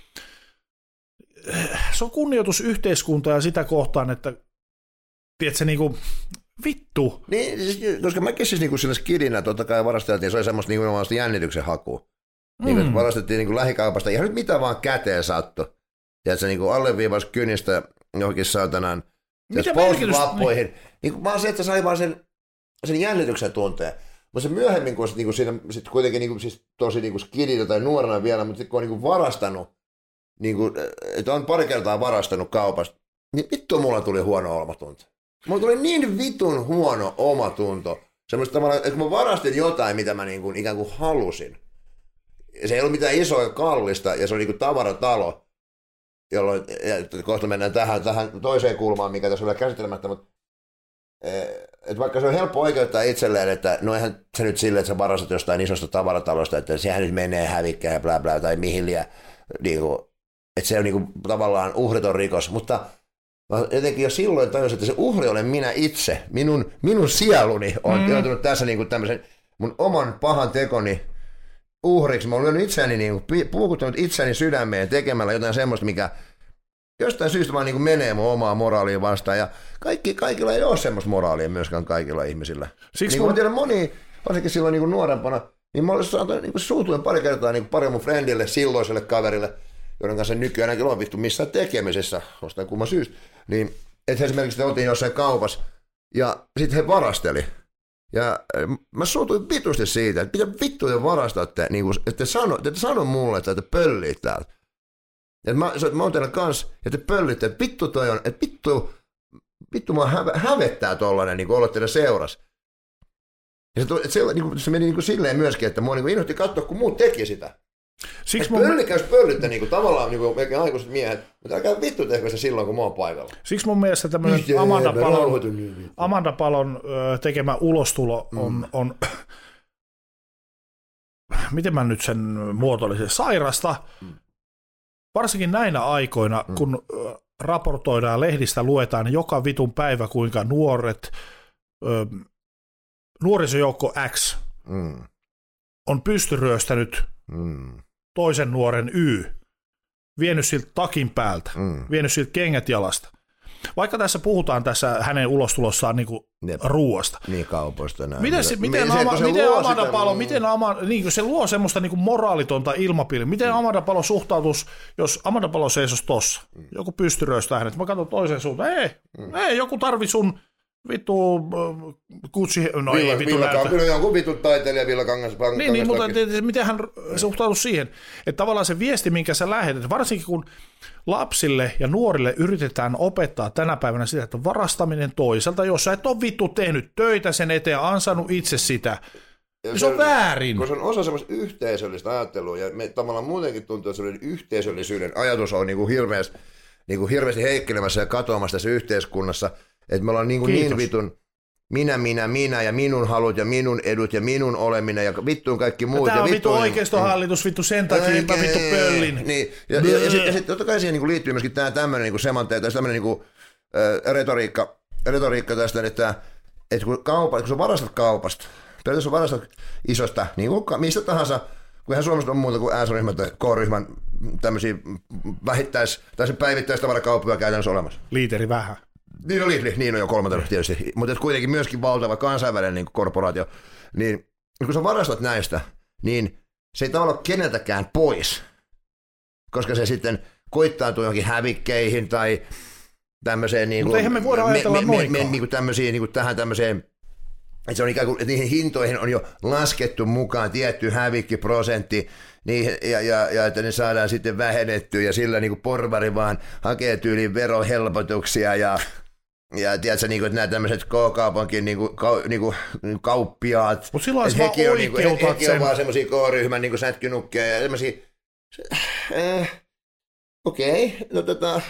S2: Se on kunnioitus yhteiskuntaa ja sitä kohtaan, että tiedätkö, niinku vittu.
S1: Niin, siis, koska mäkin siis niinku sillä skidinä totta kai varasteltiin, se oli semmoista niinku jännityksen hakua. Mm. Niin, varastettiin niinku lähikaupasta ihan nyt mitä vaan käteen sattui. Tiedätkö, niinku alleviivas kynistä johonkin saatanaan post-lappoihin. Niin. Niin, vaan se, että sai vaan sen, sen jännityksen tunteen. Mutta se myöhemmin, kun niinku siinä sit kuitenkin niinku, siis tosi niinku skidinä tai nuorena vielä, mutta kun on niinku varastanut, niinku, että on pari kertaa varastanut kaupasta, niin vittu mulla tuli huono omatunto. Mulla tuli niin vitun huono omatunto. Semmoista tavalla, että kun mä varastin jotain, mitä mä niinku, ikään kuin halusin. Se ei ollut mitään isoa ja kallista, ja se oli niinku tavaratalo, jolloin, ja kohta mennään tähän, tähän toiseen kulmaan, mikä tässä on vielä käsittelemättä, mutta et vaikka se on helppo oikeuttaa itselleen, että no eihän se nyt silleen, että sä varastat jostain isosta tavaratalosta, että sehän nyt menee hävikkään ja bla bla tai mihin liian, niin että se on niin kuin, tavallaan uhriton rikos, mutta jotenkin jo silloin tajusin, että se uhri olen minä itse, minun, minun sieluni on mm. joutunut tässä niin kuin tämmöisen mun oman pahan tekoni uhriksi. Mä olen itseäni, niin kuin, puukuttanut itseäni sydämeen tekemällä jotain semmoista, mikä jostain syystä vaan niin kuin menee mun omaa moraaliin vastaan, ja kaikki, kaikilla ei ole semmoista moraalia myöskään kaikilla ihmisillä. Siksi niin kun mä tiedän moni, varsinkin silloin niin kuin nuorempana, niin mä olisin saanut niin suutuin pari kertaa niin pari mun friendille, silloiselle kaverille, joiden kanssa nykyäänkin on vittu missään tekemisessä, jostain kumman syystä, niin että esimerkiksi te oltiin jossain kaupassa, ja sitten he varasteli. Ja mä suutuin vitusti siitä, että mitä vittua te varastatte, niin kuin, että, te sano, että te sano mulle, että te pöllit täältä. Että mä, että mä oon teillä kanssa, ja te pöllitte, että vittu toi on, että vittu, vittu mua häve, hävettää tollanen, niin kuin olla teidän seurassa. Ja se, se, niin kuin, se meni niin kuin silleen myöskin, että mua niin kuin innoitti katsoa, kun muut teki sitä. Siksi mun... Pöllikäys pöllitte niin kuin, tavallaan niin kuin, aikuiset miehet, mutta älkää vittu tehkö se silloin, kun mä oon paikalla.
S2: Siksi mun mielestä tämmöinen Amanda Palon, Amanda Palon tekemä ulostulo on, mm. on miten mä nyt sen muotoilisin, sairasta, mm. varsinkin näinä aikoina, mm. kun raportoidaan, lehdistä luetaan joka vitun päivä, kuinka nuoret, ö, nuorisojoukko X mm. on pystyryöstänyt mm. toisen nuoren Y, vienyt siltä takin päältä, mm. vienyt siltä kengät jalasta. Vaikka tässä puhutaan tässä hänen ulostulossaan niinku ruuasta.
S1: Niin kaupoista näin.
S2: Miten, se, miten, se, ama, miten Amanda Palo, miten ama, niin, se luo semmoista niinku moraalitonta ilmapiiriä. Miten mm. Amanda Palo suhtautuisi, jos Amanda Palo seisoisi tossa, mm. joku pystyröistää hänet, mä katson toiseen suuntaan, ei, mm. ei, joku tarvi sun vittu uh, kutsi, no Villa, ei vittu
S1: Villa, näytä. Kyllä jonkun vittu taiteilija Villa Kangas. Kangas
S2: niin, niin mutta te, miten hän suhtautuisi siihen, että tavallaan se viesti, minkä sä lähetät, varsinkin kun lapsille ja nuorille yritetään opettaa tänä päivänä sitä, että varastaminen toiselta, jos sä et ole vittu tehnyt töitä sen eteen ja ansainnut itse sitä, ja se, se on väärin.
S1: Kun se on osa semmoista yhteisöllistä ajattelua, ja me tavallaan muutenkin tuntuu, että sellainen yhteisöllisyyden ajatus on niin kuin hirveästi, niin kuin hirveästi heikkelemässä ja katoamassa tässä yhteiskunnassa, että me ollaan niin, kuin niin vitun minä, minä, minä ja minun halut ja minun edut ja minun oleminen ja vittuun kaikki muut.
S2: Tämä on ja vittu oikeistohallitus, vittu sen takia, mä vittu pöllin.
S1: Niin. Ja, ja, ja sitten sit, totta kai siihen niin kuin liittyy myöskin tämä tämmöinen niin semanteita, tämmöinen niin äh, retoriikka, retoriikka tästä, että, että kun, kaupa, kun sä varastat kaupasta, periaatteessa varastat isosta, niin kuin mistä tahansa, kun ihan Suomessa on muuta kuin S-ryhmän tai K-ryhmän tämmöisiä vähittäis- tai se päivittäistavarakauppoja käytännössä olemassa.
S2: Liiteri vähän.
S1: Niin oli, niin on jo kolmantena tietysti, mutta kuitenkin myöskin valtava kansainvälinen niin korporaatio, niin kun sä varastat näistä, niin se ei tavallaan ole keneltäkään pois, koska se sitten koittaantuu johonkin hävikkeihin tai tämmöiseen niin kuin,
S2: mutta eihän me voida ajatella me, me, me,
S1: niin kuin tämmöisiin, niin kuin tähän tämmöiseen, että se on ikään kuin, että niihin hintoihin on jo laskettu mukaan tietty hävikkiprosentti, niin, ja, ja, ja että ne saadaan sitten vähennettyä ja sillä niin kuin porvari vaan hakee tyyliin verohelpotuksia ja ja tiedätkö, niin kuin, että nämä tämmöiset K-kaupankin niin kuin, ka, niin kuin, kauppiaat,
S2: mutta silloin vaan oikeutat
S1: niin kuin, he, hekin on vaan semmoisia K-ryhmän niin kuin sätkynukkeja ja semmoisia, äh, okei, okay, no tota,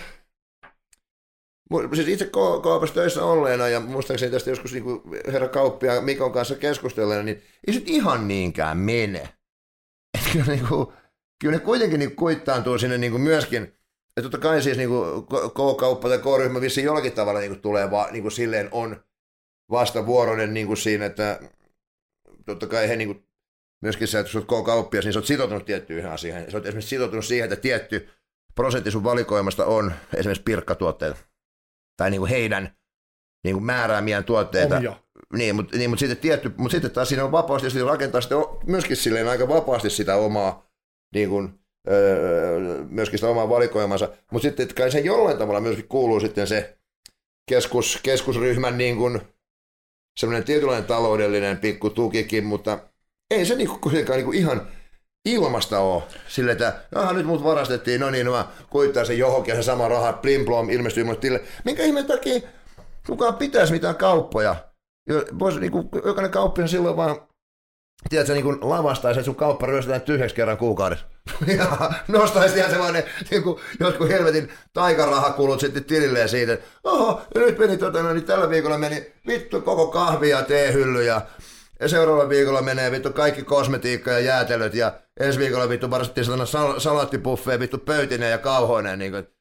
S1: siis itse K-kaupassa töissä olleena ja muistaakseni tästä joskus niin kuin herra kauppia Mikon kanssa keskustelleena, niin ei se ihan niinkään mene. Että kyllä, niin kuin, kyllä ne kuitenkin niin kuittaantuu sinne niin kuin myöskin. Ja totta kai siis niin K-kauppa tai K-ryhmä vissiin jollakin tavalla niin kuin tulee va, niin kuin silleen on vastavuoroinen niin kuin siinä, että totta kai he niin kuin, myöskin se, että jos olet K-kauppias, niin sä oot sitoutunut tiettyyn asiaan. Sä oot esimerkiksi sitoutunut siihen, että tietty prosentti sun valikoimasta on esimerkiksi pirkkatuotteita tai niin kuin heidän niin kuin määräämiään tuotteita. Omia. Niin, mutta niin, mut sitten, tietty, mut sitten taas siinä on vapaasti ja rakentaa sitten myöskin silleen aika vapaasti sitä omaa niin kuin, Öö, myöskin sitä omaa valikoimansa, mutta sitten että kai se jollain tavalla myöskin kuuluu sitten se keskus, keskusryhmän niin kuin semmoinen tietynlainen taloudellinen pikku tukikin, mutta ei se niinku kuitenkaan niinku ihan ilmasta ole. Sille, että aha, nyt mut varastettiin, no niin, no koittaa se johonkin ja se sama raha, plim plom, ilmestyy mulle tille. Minkä ihmeen takia kukaan pitäisi mitään kauppoja? Voisi niinku, jokainen kauppina silloin vaan tiedätkö, niin kuin lavastaisi, että sun kauppa ryöstetään tyhjäksi kerran kuukaudessa. Ja nostaisi ihan sellainen niin kuin jotkut helvetin taikarahakulut sitten tililleen siitä, että oho, ja nyt meni, tota, no, niin tällä viikolla meni vittu koko kahvi ja teehylly ja, ja seuraavalla viikolla menee vittu kaikki kosmetiikka ja jäätelöt ja ensi viikolla vittu varastettiin sellainen sal- salaattibuffet vittu pöytinen ja kauhoinen. Niin kuin.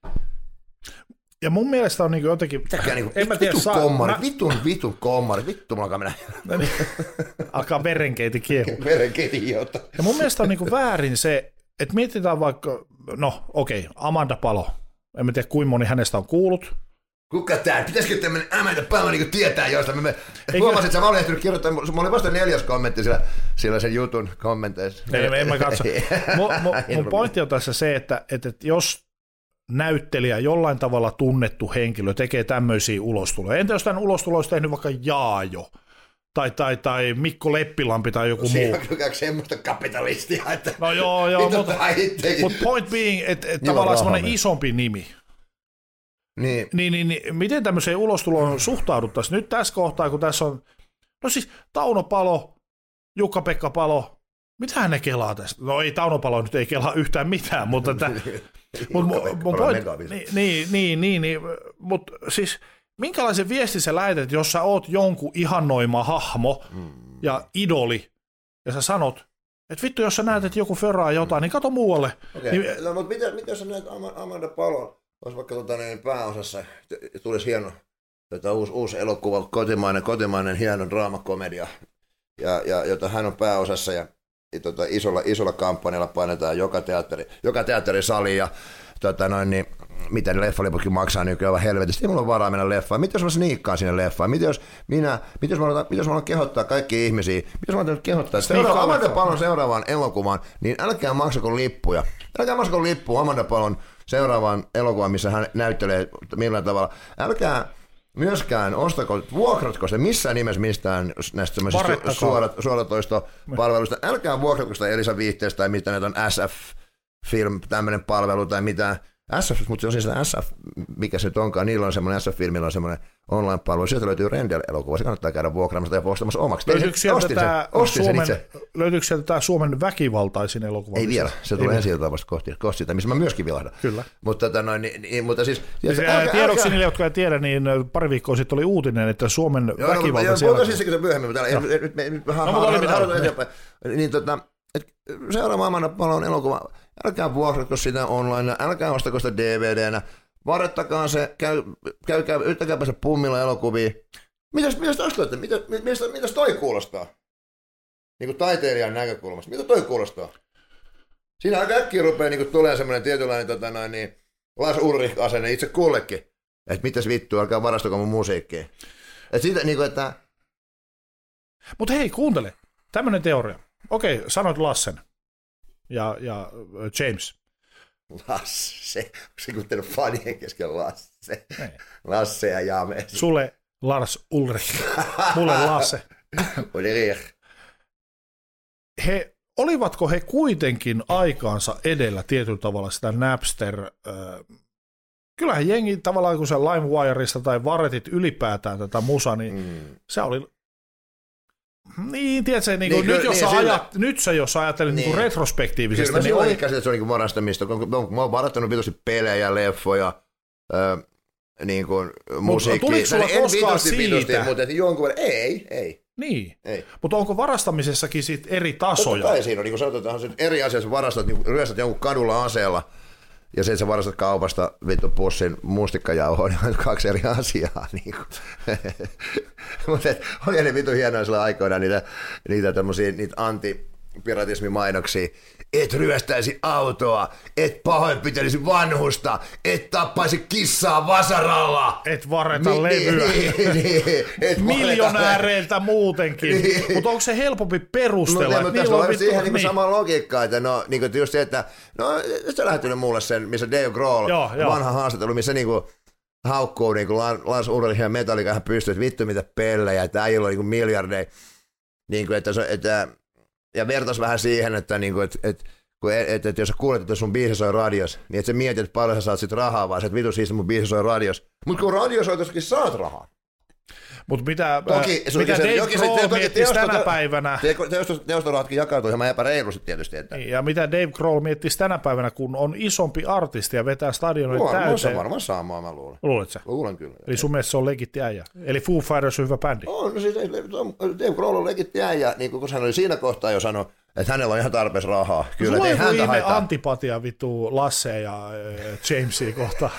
S2: Ja mun mielestä on niin jotenkin...
S1: Mitäkään niin kuin, vittu, vittu kommari, mä... vitun vitun kommari, vittu mulla alkaa mennä.
S2: No niin. Alkaa verenkeiti kiehu.
S1: Verenkeiti hiota.
S2: Ja mun mielestä on niin kuin väärin se, että mietitään vaikka, no okei, okay, Amanda Palo. En mä tiedä, kuinka moni hänestä on kuullut.
S1: Kuka tää? Pitäisikö tämmönen Amanda Palo niin tietää josta? Mä huomasin, että sä mä olin ehtinyt kirjoittaa, mä olin vasta neljäs kommentti siellä, siellä sen jutun kommenteissa.
S2: Ei, en mä katso. Mun, mun, mun pointti on tässä se, että, että jos näyttelijä, jollain tavalla tunnettu henkilö tekee tämmöisiä ulostuloja. Entä jos tämän ulostulo olisi tehnyt vaikka Jaajo? tai, tai, tai Mikko Leppilampi tai joku
S1: no,
S2: muu.
S1: Siinä on kyllä semmoista kapitalistia, että
S2: no joo, joo mutta mut point being, että et tavallaan semmoinen isompi nimi.
S1: Niin.
S2: Niin, niin, niin miten tämmöiseen ulostuloon suhtauduttaisiin nyt tässä kohtaa, kun tässä on, no siis Tauno Palo, Jukka-Pekka Palo, mitähän ne kelaa tästä? No ei Tauno Palo nyt ei kelaa yhtään mitään, mutta että, mut, mun point, niin, niin, niin, niin, niin, mutta siis minkälaisen viestin sä lähetät, jos sä oot jonkun ihannoima hahmo mm. ja idoli, ja sä sanot, että vittu, jos sä näet, että joku föraa jotain, niin kato muualle.
S1: Okei, okay. niin, no, mutta mitä, mitä sä näet Amanda Palon? Olisi vaikka tota, niin pääosassa, tulisi hieno tota, uusi, uusi elokuva, kotimainen, kotimainen hieno draamakomedia, ja, ja, jota hän on pääosassa, ja, ja tota, isolla, isolla kampanjalla painetaan joka, teatteri, joka teatterisali, ja tota, noin, niin, mitä ne leffaliputkin maksaa nykyään aivan helvetisti, ei mulla ole varaa mennä leffaan, mitä jos mä sniikkaan sinne leffaan, mitä jos minä, mitä jos mä aloitan, mitä jos mä aloitan kehottaa kaikki ihmisiä, mitä jos mä aloitan kehottaa, seuraava, Amanda Palon seuraavaan elokuvaan, niin älkää maksako lippuja, älkää maksako lippua Amanda Palon seuraavaan elokuvaan, missä hän näyttelee millään tavalla. Älkää myöskään ostako, vuokratko sitä missään nimessä mistään näistä semmoisista suorat, suoratoistopalveluista. Älkää vuokratko sitä Elisa Viihteestä tai mitä näitä on S F-film, tämmöinen palvelu tai mitä. S F, mutta se on siis S F, mikä se onkaan, niillä on semmoinen, S F-filmillä on semmoinen online-palvelu, sieltä löytyy Rendel-elokuva, se kannattaa käydä vuokraamassa tai ostamassa omaksi.
S2: Löytyykö sieltä tämä Suomen, tämä Suomen väkivaltaisin elokuva?
S1: Ei vielä, se tulee ensi iltaan vasta kohti, kohti sitä, missä mä myöskin vilahdan.
S2: Kyllä.
S1: Mutta, tota, no, niin, niin, mutta siis...
S2: siis älkää, tiedoksi älkää... niille, jotka ei tiedä, niin pari viikkoa sitten oli uutinen, että Suomen joo, väkivaltaisin...
S1: Joo, puhutaan siis se myöhemmin, mutta täällä nyt me nyt halutaan eteenpäin. Niin tota, seuraava Amanda Palon elokuva, älkää vuokratko sitä online, älkää ostako sitä D V D-nä, varettakaa se, käy, käykää, yrittäkääpä se pummilla elokuvia. Mitäs, mitäs tosta, mitä, mitäs, mitäs toi kuulostaa? Niin kuin taiteilijan näkökulmasta. Mitä toi kuulostaa? Siinä aika äkkiä rupeaa niin tulee semmoinen tietynlainen tota noin, niin, Lars Ulrich-asenne itse kullekin. Että mitäs vittu, alkaa varastako mun musiikkia. Että siitä niin kuin, että...
S2: Mut hei, kuuntele. Tämmönen teoria. Okei, sanoit Lassen ja, ja James.
S1: Lasse. Onko se kuitenkin fanien kesken Lasse? Ei. Lasse ja Jame.
S2: Sulle Lars Ulrich. Mulle Lasse.
S1: Ulrich.
S2: He, olivatko he kuitenkin aikaansa edellä tietyllä tavalla sitä Napster... Äh, kyllähän jengi tavallaan, kun se LimeWireista tai Varetit ylipäätään tätä musa, niin mm. se oli... Niin, tiedätkö, niin niin, nyt, jos niin, ajat, nyt sä jos ajattelet niin. niin retrospektiivisesti...
S1: Kyllä mä
S2: niin
S1: silloin käsitän, että se on niin varastamista. Mä oon varattanut vitosti pelejä, leffoja, äh, niin kuin musiikkia.
S2: Tuliko sulla en koskaan vitosti, siitä? Vitosti,
S1: mutta jonkun verran, ei, ei.
S2: Niin, ei. Mutta onko varastamisessakin sit eri tasoja?
S1: Totta kai siinä on, niin kuin sanotaan, että eri asiassa varastat, niin ryöstät jonkun kadulla aseella, ja se, että sä varastat kaupasta vittu pussin mustikkajauhoa, niin on kaksi eri asiaa. Niin mutta oli ne vittu hienoja sillä aikoina niitä, niitä, niitä antipiratismimainoksia. Et ryöstäisi autoa, et pahoinpitelisi vanhusta, et tappaisi kissaa vasaralla.
S2: Et vareta niin, levyä. Niin, niin, et miljonääreiltä muutenkin. Niin. Mutta onko se helpompi perustella?
S1: No, mutta tässä on vittu, ihan niin. Niin sama logiikka, että no, niin kuin just se, että no, sä lähettänyt mulle sen, missä Dave Grohl, joo, vanha haastattelu, missä niinku haukkuu niinku Lars Ulrich ja Metallica hän pystyy, että vittu mitä pellejä, että äijillä on niinku miljardeja. Niinku, että, että, ja vertais vähän siihen, että, niinku, että, että, että, että jos sä kuulet, että sun biisi soi radios, niin et sä mietit, että paljon sä saat sit rahaa, vaan sä et vitu siis mun biisi soi radios. Mutta kun radiosoitossakin saat rahaa.
S2: Mutta mitä, toki, äh, mitä Dave Grohl miettisi tänä päivänä...
S1: Teostorahatkin jakautuu ihan epäreilusti tietysti. Että...
S2: Niin, ja mitä Dave Grohl miettisi tänä päivänä, kun on isompi artisti ja vetää stadionoita täyteen.
S1: Luulen, se varmaan saamaan, mä luulen.
S2: Luulet sä?
S1: Luulen kyllä.
S2: Eli sun mielestä se on legitti äijä. Eli Foo Fighters on hyvä bändi.
S1: On, no siis Dave Grohl on legitti äijä, niin kun hän oli siinä kohtaa jo sanonut, että hänellä on ihan tarpeeksi rahaa. Kyllä,
S2: sulla ei häntä haittaa. Antipatia vittu Lasse ja Jamesia kohtaan.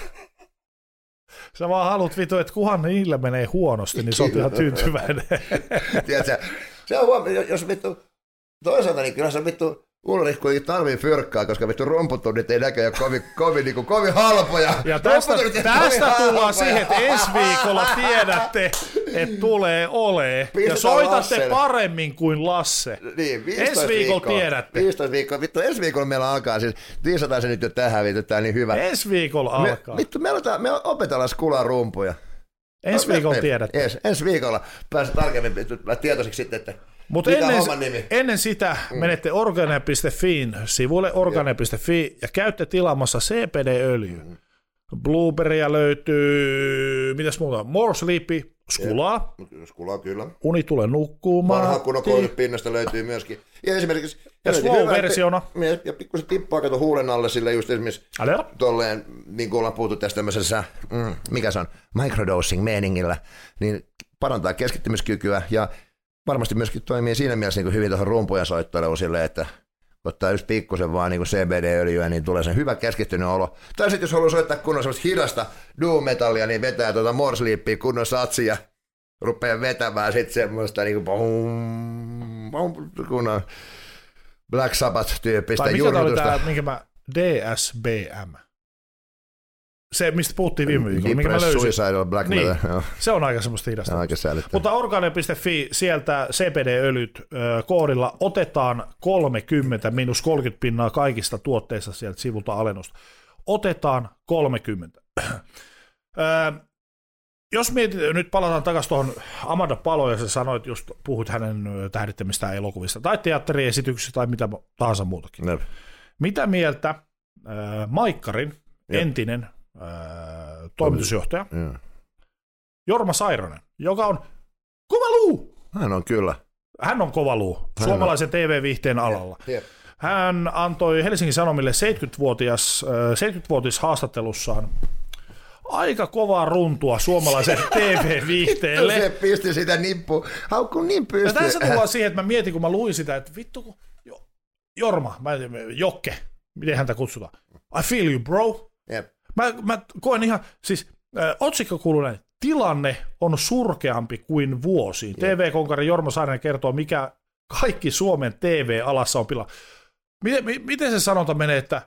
S2: Sä vaan haluat vittu, että kuhan niillä menee huonosti, niin sä oot ihan tyytyväinen.
S1: Tiedätkö, se on huomioon, jos vittu toisaalta, niin kyllä se vittu Ulrich kuitenkin tarvii fyrkkaa, koska vittu romputunnit ei näköjään kovin, kovin, niin kuin, kovin halpoja.
S2: Ja tästä, tästä tullaan siihen, että ensi viikolla tiedätte, että tulee olee. Ja soitatte Lasselle paremmin kuin Lasse.
S1: Niin,
S2: ensi viikolla tiedätte.
S1: viisitoista viikkoa. Vittu, ensi viikolla meillä alkaa siis, tiisataan se nyt jo tähän, vittu, tää on niin hyvä.
S2: Ensi viikolla alkaa.
S1: Me, vittu, me, aletaan, me opetellaan skulaa rumpuja.
S2: Ensi
S1: no,
S2: viikolla
S1: me,
S2: tiedät.
S1: Ens, ensi viikolla pääset tarkemmin tietoiseksi sitten, että
S2: Mutta
S1: mikä
S2: ennen,
S1: homman nimi.
S2: ennen sitä mm. menette organe piste fiin sivuille organe piste fi ja käytte tilaamassa C B D-öljyä. Mm. Blueberryä löytyy, mitäs muuta? More Sleepy, skulaa.
S1: Skulaa, kyllä.
S2: Uni tulee nukkumaan.
S1: Vanha kunnon koulupinnasta löytyy myöskin. Ja esimerkiksi...
S2: Ja slow-versiona.
S1: Ja, ja pikkusen tippaa kato huulen alle sille just esimerkiksi Alea? tolleen, niin kuin ollaan puhuttu tästä tämmöisessä, mm, mikä se on, microdosing-meeningillä, niin parantaa keskittymiskykyä ja varmasti myöskin toimii siinä mielessä niin hyvin tuohon rumpujen soitteluun silleen, että ottaa just pikkusen vaan niin C B D-öljyä, niin tulee sen hyvä keskittynyt olo. Tai sitten jos haluaa soittaa kunnon semmoista hidasta doom-metallia, niin vetää tuota More Sleepia kunnon satsia ja rupeaa vetämään sitten semmoista niin kuin kunnon Black Sabbath-tyyppistä
S2: tai mikä
S1: jurnutusta.
S2: oli tämä, minkä mä, D S B M. Se, mistä puhuttiin viime viikolla, minkä mä löysin.
S1: Suicidal Black
S2: niin,
S1: Metal. Joo.
S2: Se on aika semmoista hidasta.
S1: Aika säällittävää.
S2: Mutta organe piste fi, sieltä C B D-öljyt äh, koodilla otetaan kolmekymmentä, miinus kolmekymmentä pinnaa kaikista tuotteista sieltä sivulta alennusta. Otetaan kolmekymmentä. äh, jos mietit, nyt palataan takaisin tuohon Amanda Palo, ja sä sanoit, just puhut hänen tähdittämistään elokuvista, tai teatteriesityksistä, tai mitä tahansa muutakin. Ne. Mitä mieltä äh, Maikkarin Jep. entinen äh, toimitusjohtaja, mm. Jorma Saironen, joka on kova luu.
S1: Hän on kyllä.
S2: Hän on kova luu, Hän suomalaisen on. T V-viihteen alalla. Jep. Jep. Hän antoi Helsingin Sanomille seitsemänkymmentävuotias, seitsemänkymmentävuotis haastattelussaan aika kovaa runtua suomalaisen T V-viihteelle.
S1: Se pisti sitä nippuun. Haukku niin pystyy.
S2: Ja tässä tullaan siihen, että mä mietin, kun mä luin sitä, että vittu, kun jo, Jorma, mä en tiedä, Jokke, miten häntä kutsutaan. I feel you, bro.
S1: Yep.
S2: Mä, mä koen ihan, siis äh, otsikko kuuluu näin, tilanne on surkeampi kuin vuosiin. Yep. T V-konkari Jorma Saarinen kertoo, mikä kaikki Suomen T V-alassa on pilalla. Miten, miten se sanonta menee, että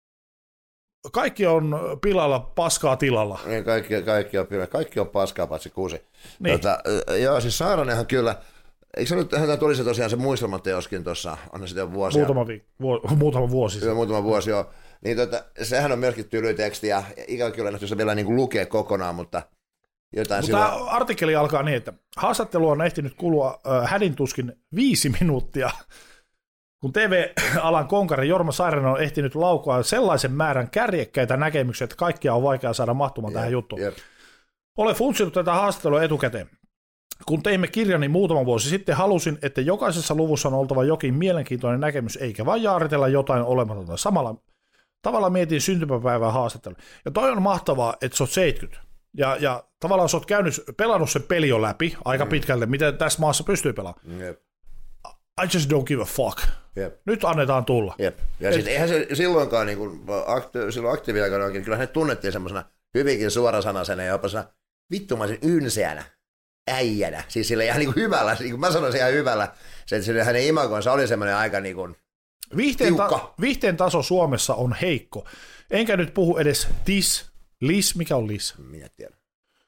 S2: kaikki on pilalla, paskaa tilalla.
S1: Niin, kaikki, kaikki, on, kaikki on paskaa, paitsi kuusi. Niin. Tota, joo, siis Saaronenhan kyllä, eikö se nyt, hän tuli se tosiaan se muistelmateoskin tuossa, on sitä vuosia.
S2: Muutama, vi, vu, muutama vuosi.
S1: Joo, muutama vuosi, joo. Niin tota, sehän on myöskin tylyteksti, ja ikävä kyllä nähty se vielä niin kuin lukee kokonaan, mutta jotain
S2: mutta silloin... Tämä artikkeli alkaa niin, että haastattelu on ehtinyt kulua äh, hädintuskin viisi minuuttia, kun T V-alan konkari Jorma Saarinen on ehtinyt laukoa sellaisen määrän kärjekkäitä näkemyksiä, että kaikkia on vaikea saada mahtumaan yep, tähän juttuun. Yep. Olen funtsinut tätä haastattelua etukäteen. Kun teimme kirjani muutama vuosi sitten, halusin, että jokaisessa luvussa on oltava jokin mielenkiintoinen näkemys, eikä vain jaaritella jotain olematonta. Samalla tavalla mietin syntymäpäivää haastattelua. Ja toi on mahtavaa, että sä oot seitsemänkymmentä. Ja, ja tavallaan sä oot käynyt, pelannut sen peli jo läpi aika mm. pitkälti, mitä tässä maassa pystyy pelaamaan. Yep. I just don't give a fuck. Yep. Nyt annetaan tulla.
S1: Yep. Ja Et... siis eihän se silloinkaan, niin kuin, akti- silloin aktiiviaikanakin, kyllä hänet tunnettiin semmoisena hyvinkin suorasanaisena ja jopa sellaisena vittumaisen ynseänä äijänä. Siis sillä ihan niin kuin hyvällä, niin kuin mä sanoisin ihan hyvällä, se, että hänen imagonsa oli semmoinen aika niin kuin
S2: viihteen, ta- viihteen taso Suomessa on heikko. Enkä nyt puhu edes tis, lis, mikä on lis?
S1: Minä tiedän.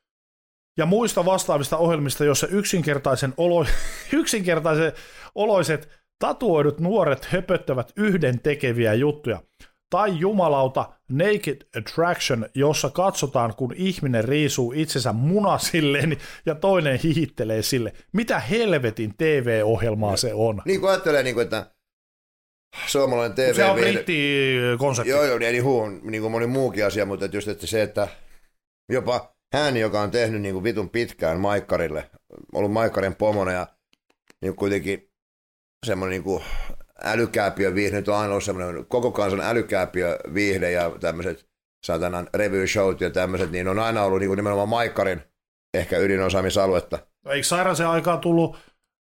S2: Ja muista vastaavista ohjelmista, jossa yksinkertaisen, olo, yksinkertaisen oloiset tatuoidut nuoret höpöttävät yhden tekeviä juttuja. Tai jumalauta Naked Attraction, jossa katsotaan, kun ihminen riisuu itsensä munasilleen ja toinen hihittelee sille. Mitä helvetin T V-ohjelmaa se on?
S1: Niin kuin ajattelee, niin kuin, että suomalainen T V...
S2: Se on brittikonsepti.
S1: Joo, joo, niin, huun, niin kuin moni muukin asia, mutta just että se, että jopa hän, joka on tehnyt niin kuin vitun pitkään Maikkarille, ollut Maikkarin pomona ja niin kuitenkin semmoinen niin kuin älykääpiö viihde, nyt on aina ollut semmoinen koko kansan älykääpiö viihde ja tämmöiset satanan review showt ja tämmöiset, niin on aina ollut niin kuin nimenomaan Maikkarin ehkä ydinosaamisaluetta.
S2: Eikö Sairasen aikaan tullut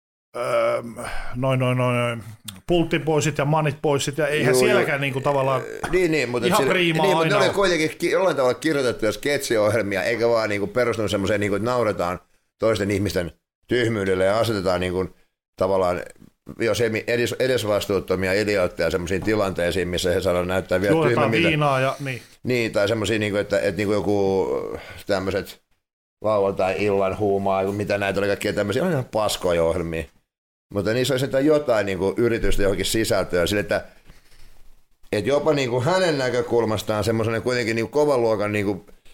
S2: öö, noin noin noin pulttipoisit ja manitpoisit ja eihän Juu, sielläkään niin kuin tavallaan
S1: niin, niin, mutta
S2: ihan
S1: sille,
S2: priimaa
S1: niin,
S2: aina.
S1: Mutta ne oli kuitenkin jollain tavalla kirjoitettuja sketsiohjelmia, eikä vaan niin kuin perustunut semmoiseen, niin kuin, että nauretaan toisten ihmisten tyhmyydelle ja asetetaan niin kuin, tavallaan jos edes, edesvastuuttomia idiootteja semmoisiin tilanteisiin, missä he saadaan näyttää vielä
S2: tyhmemmiltä. Viinaa ja niin.
S1: Niin, tai semmoisia, niin kuin, että, että niin kuin joku tämmöiset lauantai-illan huumaa, mitä näitä oli kaikkia tämmöisiä, on ihan paskoja ohjelmia. Mutta niissä olisi jotain niin kuin yritystä johonkin sisältöä, sille, että, että jopa niin kuin hänen näkökulmastaan semmoinen kuitenkin niin kuin kovan luokan niin kuin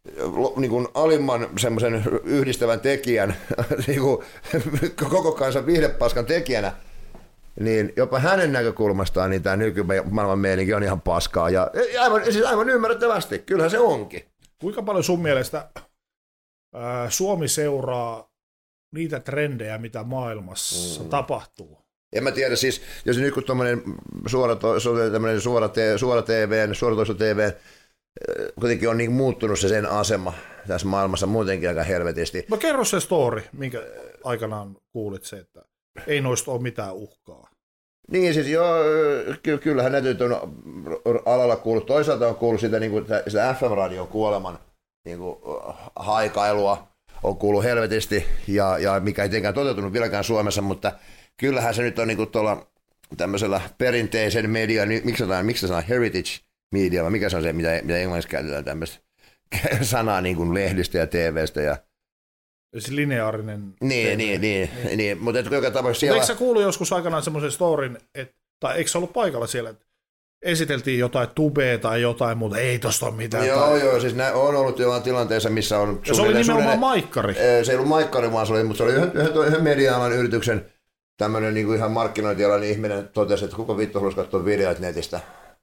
S1: niin kuin alimman semmoisen yhdistävän tekijän, niin kuin koko kansan viihdepaskan tekijänä, niin jopa hänen näkökulmastaan niin tämä nykymaailman meininki on ihan paskaa. Ja aivan, siis aivan ymmärrettävästi, kyllähän se onkin.
S2: Kuinka paljon sun mielestä ää, Suomi seuraa niitä trendejä, mitä maailmassa mm. tapahtuu?
S1: En mä tiedä, siis jos nyt kun tuommoinen suora, suora, suora T V, suoratoisto T V, kuitenkin on niin muuttunut se sen asema tässä maailmassa muutenkin aika helvetisti.
S2: No kerro se story, minkä aikanaan kuulit se, että ei noista ole mitään uhkaa.
S1: Niin siis joo, ky- kyllähän näitä on alalla kuullut. Toisaalta on kuullut sitä, niin kuin, sitä F M-radion kuoleman niin kuin, haikailua, on kuullut helvetisti, ja, ja mikä ei tietenkään toteutunut vieläkään Suomessa, mutta kyllähän se nyt on niin kuin tuolla tämmöisellä perinteisen median, miksi sanotaan, miksi sanotaan heritage media, vai mikä se on se, mitä, mitä englanniksi käytetään tämmöistä sanaa niin kuin lehdistä ja T V:stä ja
S2: se lineaarinen.
S1: Niin, niin, niin, niin, niin, mutta joka tapauksessa siellä.
S2: Eikö sä kuullut joskus aikanaan semmoisen storin, että, tai eikö sä ollut paikalla siellä, että esiteltiin jotain tubea tai jotain muuta, ei tosta ole mitään.
S1: Joo,
S2: tai...
S1: joo, siis nä, on ollut jollain tilanteessa, missä on...
S2: Ja se oli nimenomaan maikkari.
S1: Se ei ollut maikkari, vaan se oli, mutta se oli yhden, yhden, yhden media-alan yrityksen tämmöinen niin kuin ihan markkinointialan ihminen totesi, että kuka vittu haluaisi katsoa videoita netistä.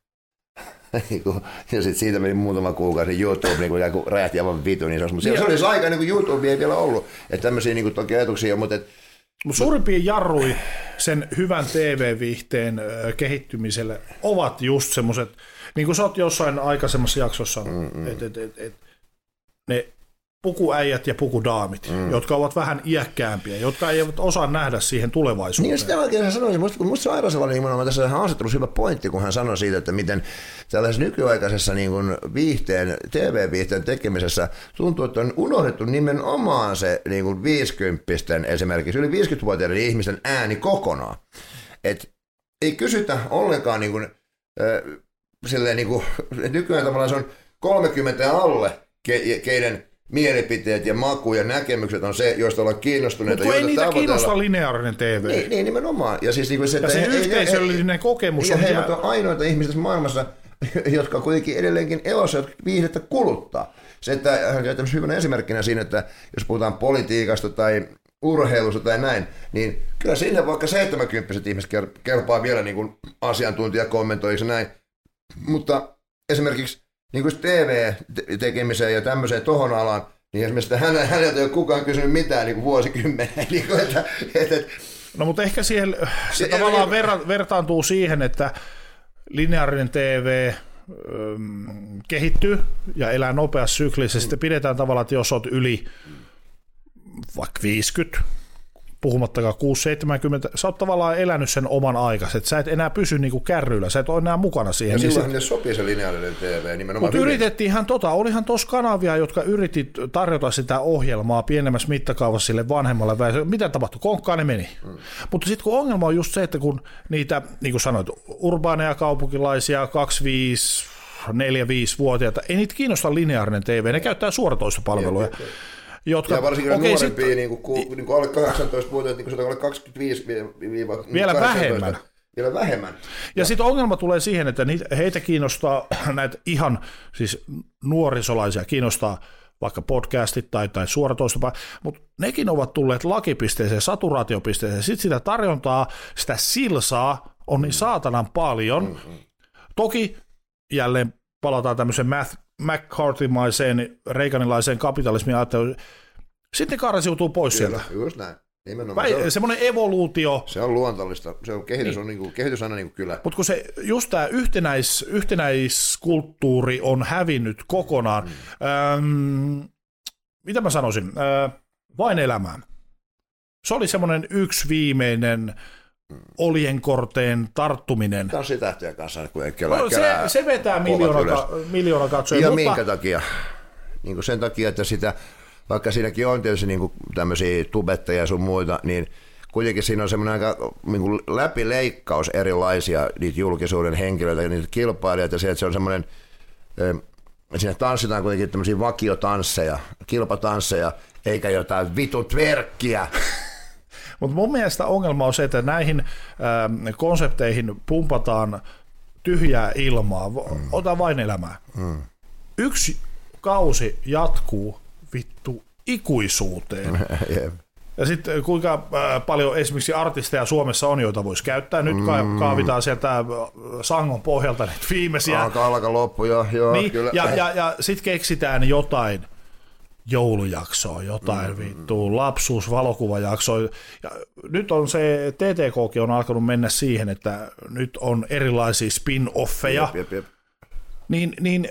S1: Ja sitten siitä meni muutama kuukausi YouTube niin kuin räjähti aivan vitu, niin se, mutta se oli se aika, niin kuin YouTube ei vielä ollut, että tämmöisiä niin kuin toki ajatuksia, mutta... Et...
S2: Mutta suurimpia jarrui sen hyvän T V-viihteen kehittymiselle ovat just semmoiset, niin kuin sä oot jossain aikaisemmassa jaksossa, mm-hmm. että et, et, et, ne pukuäijät ja pukudaamit, mm. jotka ovat vähän iäkkäämpiä, jotka eivät osaa nähdä siihen tulevaisuuteen.
S1: Niin, sitä oikein sanoisin. Musta, musta se Airasella nimenomaan tässä haastattelussa hyvä pointti, kun hän sanoi siitä, että miten tällaisessa nykyaikaisessa niin kuin viihteen, T V-viihteen tekemisessä tuntuu, että on unohdettu nimenomaan se niin kuin viisikymppisten esimerkiksi, yli viisikymmentävuotiaiden ihmisten ääni kokonaan. Et ei kysytä ollenkaan, niin kuin, äh, silleen, niin kuin, nykyään tavallaan se on kolmekymmentä ja alle, ke, keiden mielipiteet ja maku ja näkemykset on se, joista ollaan kiinnostuneita.
S2: Mutta ei niitä tavoitella. Kiinnosta lineaarinen T V.
S1: Niin, niin nimenomaan. Ja, siis, niin se,
S2: ja sen yhteisöllinen kokemus
S1: ja
S2: on...
S1: Ja he ovat ainoita ihmisiä maailmassa, jotka kuitenkin edelleenkin elossa, jotka viihdettä kuluttaa. Se, että hän käyttää hyvänä esimerkkinä siinä, että jos puhutaan politiikasta tai urheilusta tai näin, niin kyllä sinne vaikka seitsemänkymppiset ihmiset kelpaa vielä niin kuin asiantuntijakommentoijiksi näin. Mutta esimerkiksi niin kuin T V-tekemiseen ja tämmöiseen tohon alaan, niin esimerkiksi häneltä ei ole kukaan kysynyt mitään niin kuin vuosikymmeneen. Niin kuin, että, että,
S2: no mutta ehkä siihen, se, se tavallaan verra, vertaantuu siihen, että lineaarinen T V ähm, kehittyy ja elää nopeassa syklissä. Sitten pidetään tavallaan, että jos olet yli vaikka viisikymmentä, puhumattakaan kuusi seitsemänkymmentä, sä oot tavallaan elänyt sen oman aikansa, että sä et enää pysy niinku kärryillä, sä et ole enää mukana siihen.
S1: Ja silloin niin sopii se lineaarinen T V nimenomaan.
S2: Mutta yritettiinhän tota, olihan tuossa kanavia, jotka yritti tarjota sitä ohjelmaa pienemmässä mittakaavassa sille vanhemmalle väestölle. Mitä tapahtui? Konkkaan ne meni. Hmm. Mutta sitten kun ongelma on just se, että kun niitä, niin kuin sanoit, urbaaneja kaupunkilaisia, kaksikymmentäviisi neljä viisi-vuotiaita, ei niitä kiinnosta lineaarinen T V, ne käyttää suoratoistopalveluja.
S1: Ja, ja, ja.
S2: Jotka,
S1: ja varsinkin okay, nuorempia, sit, niin kuin, niin kuin alle kahdeksantoista-vuotiaat, niin kuin kaksikymmentäviisi
S2: vielä vähemmän.
S1: Vielä vähemmän.
S2: Ja, ja sitten ongelma tulee siihen, että niitä, heitä kiinnostaa näitä ihan siis nuorisolaisia, kiinnostaa vaikka podcastit tai, tai suoratoistopa, mutta nekin ovat tulleet lakipisteeseen, saturaatiopisteeseen. Sitten sitä tarjontaa, sitä silsaa on niin saatanan paljon. Mm-hmm. Toki jälleen palataan tämmöiseen math McCarthy-maiseen, reaganilaiseen kapitalismiin ajatteluun, sitten karsiutuu pois
S1: Kyllä,
S2: sieltä.
S1: Just näin. Nimenomaan.
S2: Se on, semmoinen evoluutio.
S1: Se on luontollista. Se on kehitys, niin. on niin kuin, kehitys aina niin kuin kylä.
S2: Mutta kun se, just tämä yhtenäis, yhtenäiskulttuuri on hävinnyt kokonaan. Mm. Ähm, mitä mä sanoisin? Äh, vain elämään. Se oli semmoinen yksi viimeinen oljenkorteen tarttuminen.
S1: Tanssitähtien kanssa, kun ei kelää,
S2: no, se, se vetää miljoona, ka, miljoona katsoja.
S1: Ja
S2: mutta...
S1: minkä takia? Niin kuin sen takia, että sitä, vaikka siinäkin on tietysti niin kuin tämmöisiä tubettajia ja sun muita, niin kuitenkin siinä on semmoinen aika niin kuin läpileikkaus erilaisia niitä julkisuuden henkilöitä ja niitä kilpailijoita. Ja se, että se on semmoinen, siinä tanssitaan kuitenkin tämmöisiä vakiotansseja, kilpatansseja, eikä jotain vitut verkkiä.
S2: Mutta mun mielestä ongelma on se, että näihin äh, konsepteihin pumpataan tyhjää ilmaa. Mm. Ota vain elämää. Mm. Yksi kausi jatkuu vittu ikuisuuteen.
S1: Jep.
S2: Ja sitten kuinka paljon esimerkiksi artisteja Suomessa on, joita voisi käyttää. Nyt mm. kaavitaan sieltä sangon pohjalta niitä viimeisiä.
S1: Alkaa alkaa loppu, joo, joo
S2: niin,
S1: kyllä.
S2: Ja, ja, ja sitten keksitään jotain joulujaksoa, jotain mm. vittu lapsuusvalokuvajaksoa. Ja nyt on se, T T K:kin on alkanut mennä siihen, että nyt on erilaisia spin-offeja.
S1: Jep, jep, jep.
S2: Niin, niin,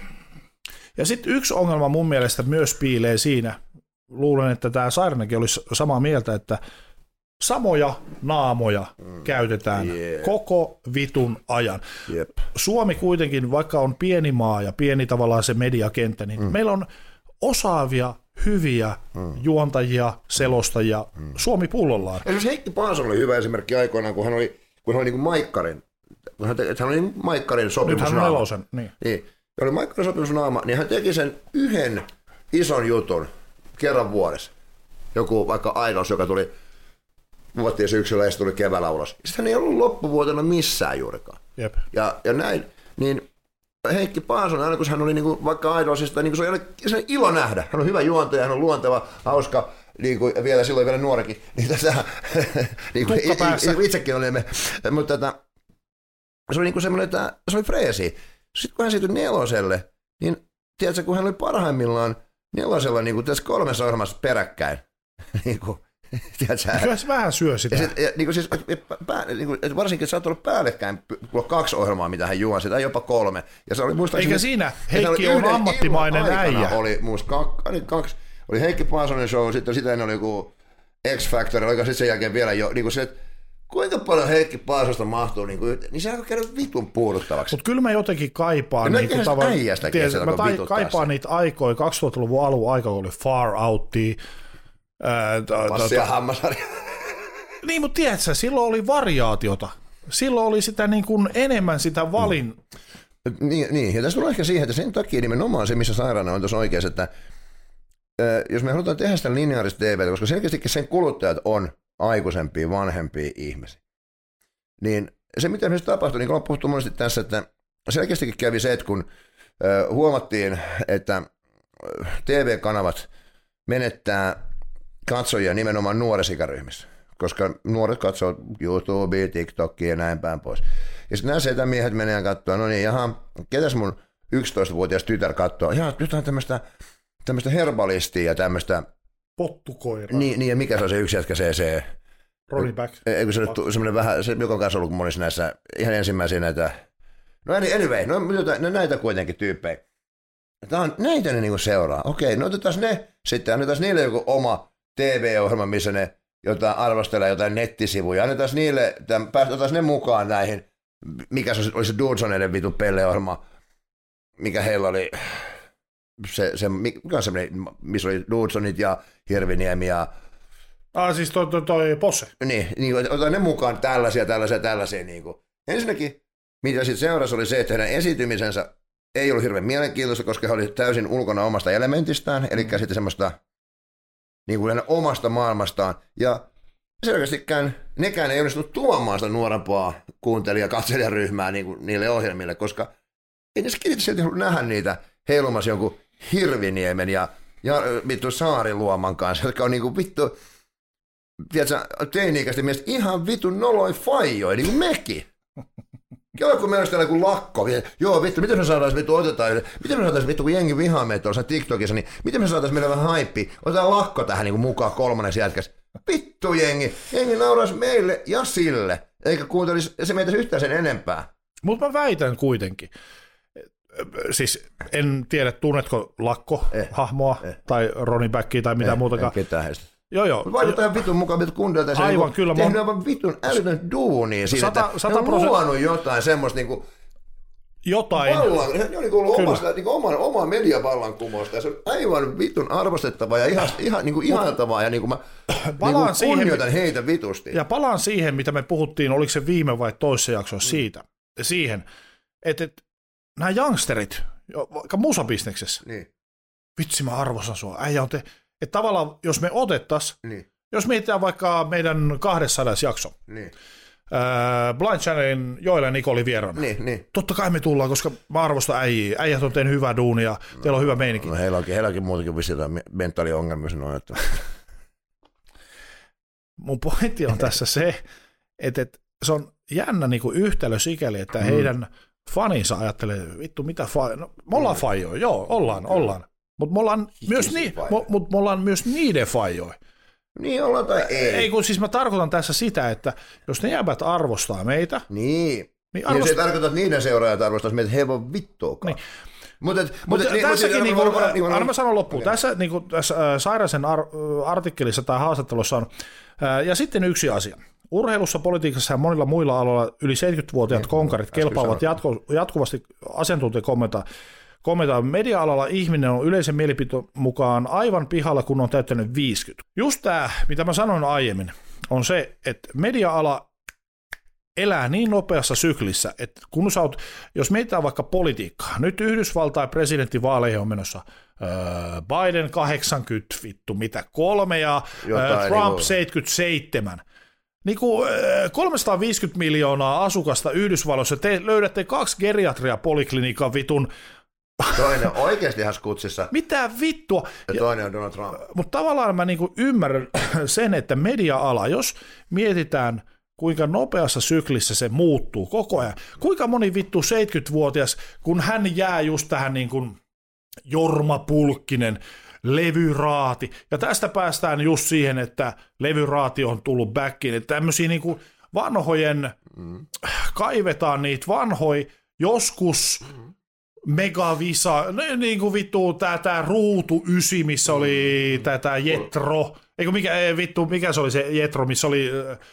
S2: ja sitten yksi ongelma mun mielestä myös piilee siinä, luulen, että tämä Saarinakin olisi samaa mieltä, että samoja naamoja mm. käytetään yeah. koko vitun ajan.
S1: Yep.
S2: Suomi kuitenkin, vaikka on pieni maa ja pieni tavallaan se mediakenttä, niin mm. meillä on osaavia, hyviä mm. juontajia, selostajia mm. Suomi pullollaan.
S1: Esimerkiksi Heikki Paason oli hyvä esimerkki aikoinaan, kun hän oli, kun hän oli niin kuin Maikkarin, kun hän, te, hän oli niin Maikkarin sopimusnaama.
S2: Nyt hän on Nelosen, niin.
S1: niin. Ja oli Maikkarin sopimusnaama, niin hän teki sen yhden ison jutun kerran vuodessa. Joku vaikka Idols, joka tuli vuotiin syksyllä ja se tuli keväällä ulos. Sitten hän ei ollut loppuvuotena missään juurikaan.
S2: Jep.
S1: Ja, ja näin, niin Heikki Paason, aina kun hän oli niin kuin, vaikka Idolsista, niin se oli se ilo nähdä. Hän on hyvä juontaja, hän on luonteva, hauska, niin kuin, ja vielä silloin vielä nuorekin. Niin tässä, niin kuin, itsekin olimme. Mutta tätä, se oli niin kuin semmoinen, että se oli freesi. Sitten kun hän siirtyi Neloselle, niin tiedätkö, kun hän oli parhaimmillaan Nelosella niin kuin tässä kolmessa ohjelmassa peräkkäin. niin kuin, tiedätkö,
S2: kyllä se vähän syö sitä.
S1: Ja sit, ja, niin kuin siis, pää, niin kuin, varsinkin sä oot ollut päällekkäin kaksi ohjelmaa, mitä hän juonsi, tai jopa kolme. Ja se oli,
S2: eikä siinä, Heikki on ammattimainen äijä.
S1: Oli muista kaksi, kaksi, oli Heikki Paasonen show, sitten sitä ennen oli joku X-Factor, oliko sitten sen jälkeen vielä jo, niin kuin se, että kuinka paljon Heikki Paasosta mahtuu, niin, kuin, niin se alkoi käydä vitun puuduttavaksi.
S2: Mutta kyllä mä jotenkin kaipaan, niin kuin tavan, tiedät, mä tai, kaipaan niitä aikoja, kaksituhattaluvun alun aikoja oli Far Outia,
S1: Passi ja hammasarja.
S2: Niin, mutta tiedätkö, silloin oli variaatiota. Silloin oli sitä niin kuin enemmän sitä valin.
S1: Mm. Niin, niin, ja tässä tulee ehkä siihen, että sen takia nimenomaan se, missä Sairaana on tuossa oikeassa, että äh, jos me halutaan tehdä sitä lineaarista T V:tä, koska selkeästikin sen kuluttajat on aikuisempia, vanhempia ihmisiä, niin se, mitä myös tapahtui, niin kuin on puhuttu monesti tässä, että selkeästikin kävi se, että kun äh, huomattiin, että T V-kanavat menettää katsojia nimenomaan nuorissa ikäryhmissä, koska nuoret katsoo YouTubea, TikTokia ja näin päin pois. Ja sitten nämä setämiehet menee katsoa, no niin, jaha, ketäs mun yksitoistavuotias tytär katsoo? Jaa, nyt on tämmöistä, tämmöistä herbalistia ja tämmöistä
S2: pottukoiraa.
S1: Niin, niin, ja mikä se on se yksi jätkä C C?
S2: Ronnie Back.
S1: Eikö se nyt semmoinen vähän, se, joka on kanssa ollut monissa näissä ihan ensimmäisiä näitä, no anyway, no, no näitä kuitenkin tyyppejä. Tämä on, näitä ne niinku seuraa. Okei, no otetaan ne sitten, annetaan niille joku oma T V-ohjelma, missä ne jotain arvostelee jotain nettisivuja. Annetaan niille, otetaan ne mukaan näihin, mikä se oli se Dudsoneiden vitun pelleohjelma, mikä heillä oli, se, se, mikä on semmoinen, missä oli Dudsonit ja Hirviniemi ja...
S2: Ah, siis toi, toi, toi Posse.
S1: Niin, niin, otetaan ne mukaan tällaisia, tällaisia, tällaisia. Niin kuin. Ensinnäkin, mitä sitten seurasi, oli se, että heidän esiintymisensä ei ollut hirveän mielenkiintoista, koska he olivat täysin ulkona omasta elementistään, eli sitten semmoista niin kuin omasta maailmastaan. Ja selkeästikään nekään ei onnistunut tuomaan sitä nuorempaa kuuntelija- katselijaryhmää niin kuin niille ohjelmille, koska ei ne skidit silti halua nähdä niitä heilumassa jonkun Hirviniemen ja, ja vittu Saariluoman kanssa, jotka on niin kuin vittu, tiedätkö, teini-ikäisten mielestä ihan vittu noloi faijoja, niin kuin mekin. Joo, kun meillä olisi täällä joku lakko, joo vittu, miten me saataisiin vittu otetaan, miten me saataisiin vittu, kun jengi vihaa meitä tuossa TikTokissa, niin miten me saataisiin meillä vähän haippi, otetaan lakko tähän niin kuin mukaan kolmannes jätkäs. Vittu jengi, jengi nauraisi meille ja sille, eikä kuuntelisi se meitä yhtään sen enempää.
S2: Mutta mä väitän kuitenkin, siis en tiedä, tunnetko lakko-hahmoa eh, eh. tai Ronnie Backia tai mitä eh, muutakaan.
S1: En ketään heistä.
S2: Joo, joo.
S1: Vaikuttaa ihan vitun mukaan vitun kundelta.
S2: Aivan,
S1: niin
S2: kyllä.
S1: Tehnyt aivan vitun älytön duunia siinä, sata, että sata ne on prosent... luonut jotain semmoista niinku...
S2: Jotain.
S1: Vallan, ne on niinku ollut omasta, niinku oman, omaa mediavallankumousta, ja se on aivan vitun arvostettavaa ja ihan, ihan niinku ihanatavaa, ja niinku mä niinku kunnioitan heitä vitusti.
S2: Ja palaan siihen, mitä me puhuttiin, oliko se viime vai toisessa jaksossa mm. siitä, siihen, että et, nämä youngsterit, vaikka musabisneksessä,
S1: niin.
S2: Vitsi mä arvostan sua, äijä on te... Että tavallaan, jos me otettaisiin,
S1: niin.
S2: jos mietitään vaikka meidän kaksisataa jakso,
S1: niin.
S2: äh, Blind Channelin Joel ja Nikoli vieraana.
S1: Niin, niin.
S2: Totta kai me tullaan, koska mä arvostan äijää. Äijät on tehnyt hyvää duunia, teillä on hyvä meininki.
S1: No heillä onkin, heilläkin muutenkin vissi jotain mentaaliongelmia. Noin, että...
S2: Mun pointti on tässä se, että, että se on jännä niin kuin yhtälö sikäli, että mm. heidän faninsa ajattelee, vittu mitä fa... no, me ollaan fajoja, joo, ollaan, ollaan. Mutta me ollaan myös, ni... mut me ollaan myös niiden fajoja.
S1: Niin ollaan tai ei.
S2: Ei, kun siis mä tarkoitan tässä sitä, että jos ne jäbät arvostaa meitä.
S1: Niin.
S2: Niin,
S1: arvost... niin se ei tarkoita, että niiden seuraajat arvostaisi meitä, he ei voi vittuakaan. Niin.
S2: Mutta mut, mut, niin, tässäkin, niin, niin, niin, anna mä sanon loppuun, okay. Tässä, niin kuin, tässä äh, Sairasen ar- artikkelissa tai haastattelussa on, äh, ja sitten yksi asia. Urheilussa, politiikassa ja monilla muilla aloilla yli seitsemänkymmentävuotiaat niin, konkarit kelpaavat jatko, jatkuvasti asiantuntijakommentaa. Kommentaa. Media-alalla ihminen on yleisen mielipiteen mukaan aivan pihalla, kun on täyttänyt viisikymmentä. Just tämä, mitä mä sanoin aiemmin, on se, että media-ala elää niin nopeassa syklissä, että kun sä oot, jos mietitään vaikka politiikkaa, nyt Yhdysvaltain presidenttivaaleihin on menossa öö, Biden kahdeksankymmentä, vittu mitä, kolme ja öö, Trump niin seitsemänkymmentäseitsemän. Niin kuin kolmesataaviisikymmentä miljoonaa asukasta Yhdysvalloissa, te löydätte kaksi geriatria-poliklinikan vitun.
S1: Toinen on oikeasti ihan skutsissa.
S2: Mitä vittua?
S1: Ja toinen on Donald Trump.
S2: Mutta tavallaan mä niinku ymmärrän sen, että media-ala, jos mietitään, kuinka nopeassa syklissä se muuttuu koko ajan. Kuinka moni vittu seitsemänkymmentävuotias, kun hän jää just tähän niin kuin Jorma Pulkkinen, levyraati. Ja tästä päästään just siihen, että levyraati on tullut backiin. Että tämmöisiä niin kuin vanhojen, mm. kaivetaan niitä vanhoja, joskus mm. Megavisa, niin kuin vittu tää, tää Ruutu ysi, missä oli tää, tää Jetro. Eikö mikä, vittu, mikä se oli se Jetro, missä oli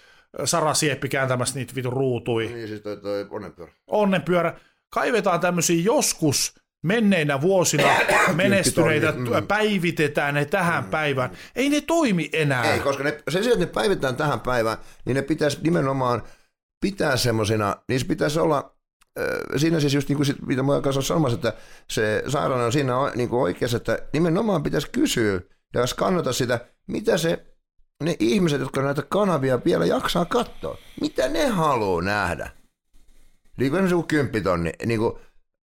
S2: Sara Sieppi kääntämässä niitä vittu ruutui.
S1: Niin siis toi, toi onnenpyörä.
S2: Onnenpyörä. Kaivetaan tämmöisiä joskus menneinä vuosina menestyneitä, päivitetään ne tähän mm. päivään. Ei ne toimi enää.
S1: Ei, koska ne, sen sijaan, että ne päivitetään tähän päivään, niin ne pitäisi nimenomaan pitää semmosina, niin se pitäisi olla, äh, siinä siis just niin kuin sit, mitä mä kanssa sanomassa, että se Sairainen on siinä niin kuin oikeassa, että nimenomaan pitäisi kysyä ja skannata sitä, mitä se ne ihmiset, jotka näitä kanavia vielä jaksaa katsoa, mitä ne haluaa nähdä. Niin kuin esimerkiksi joku kymppitonni, niin kuin,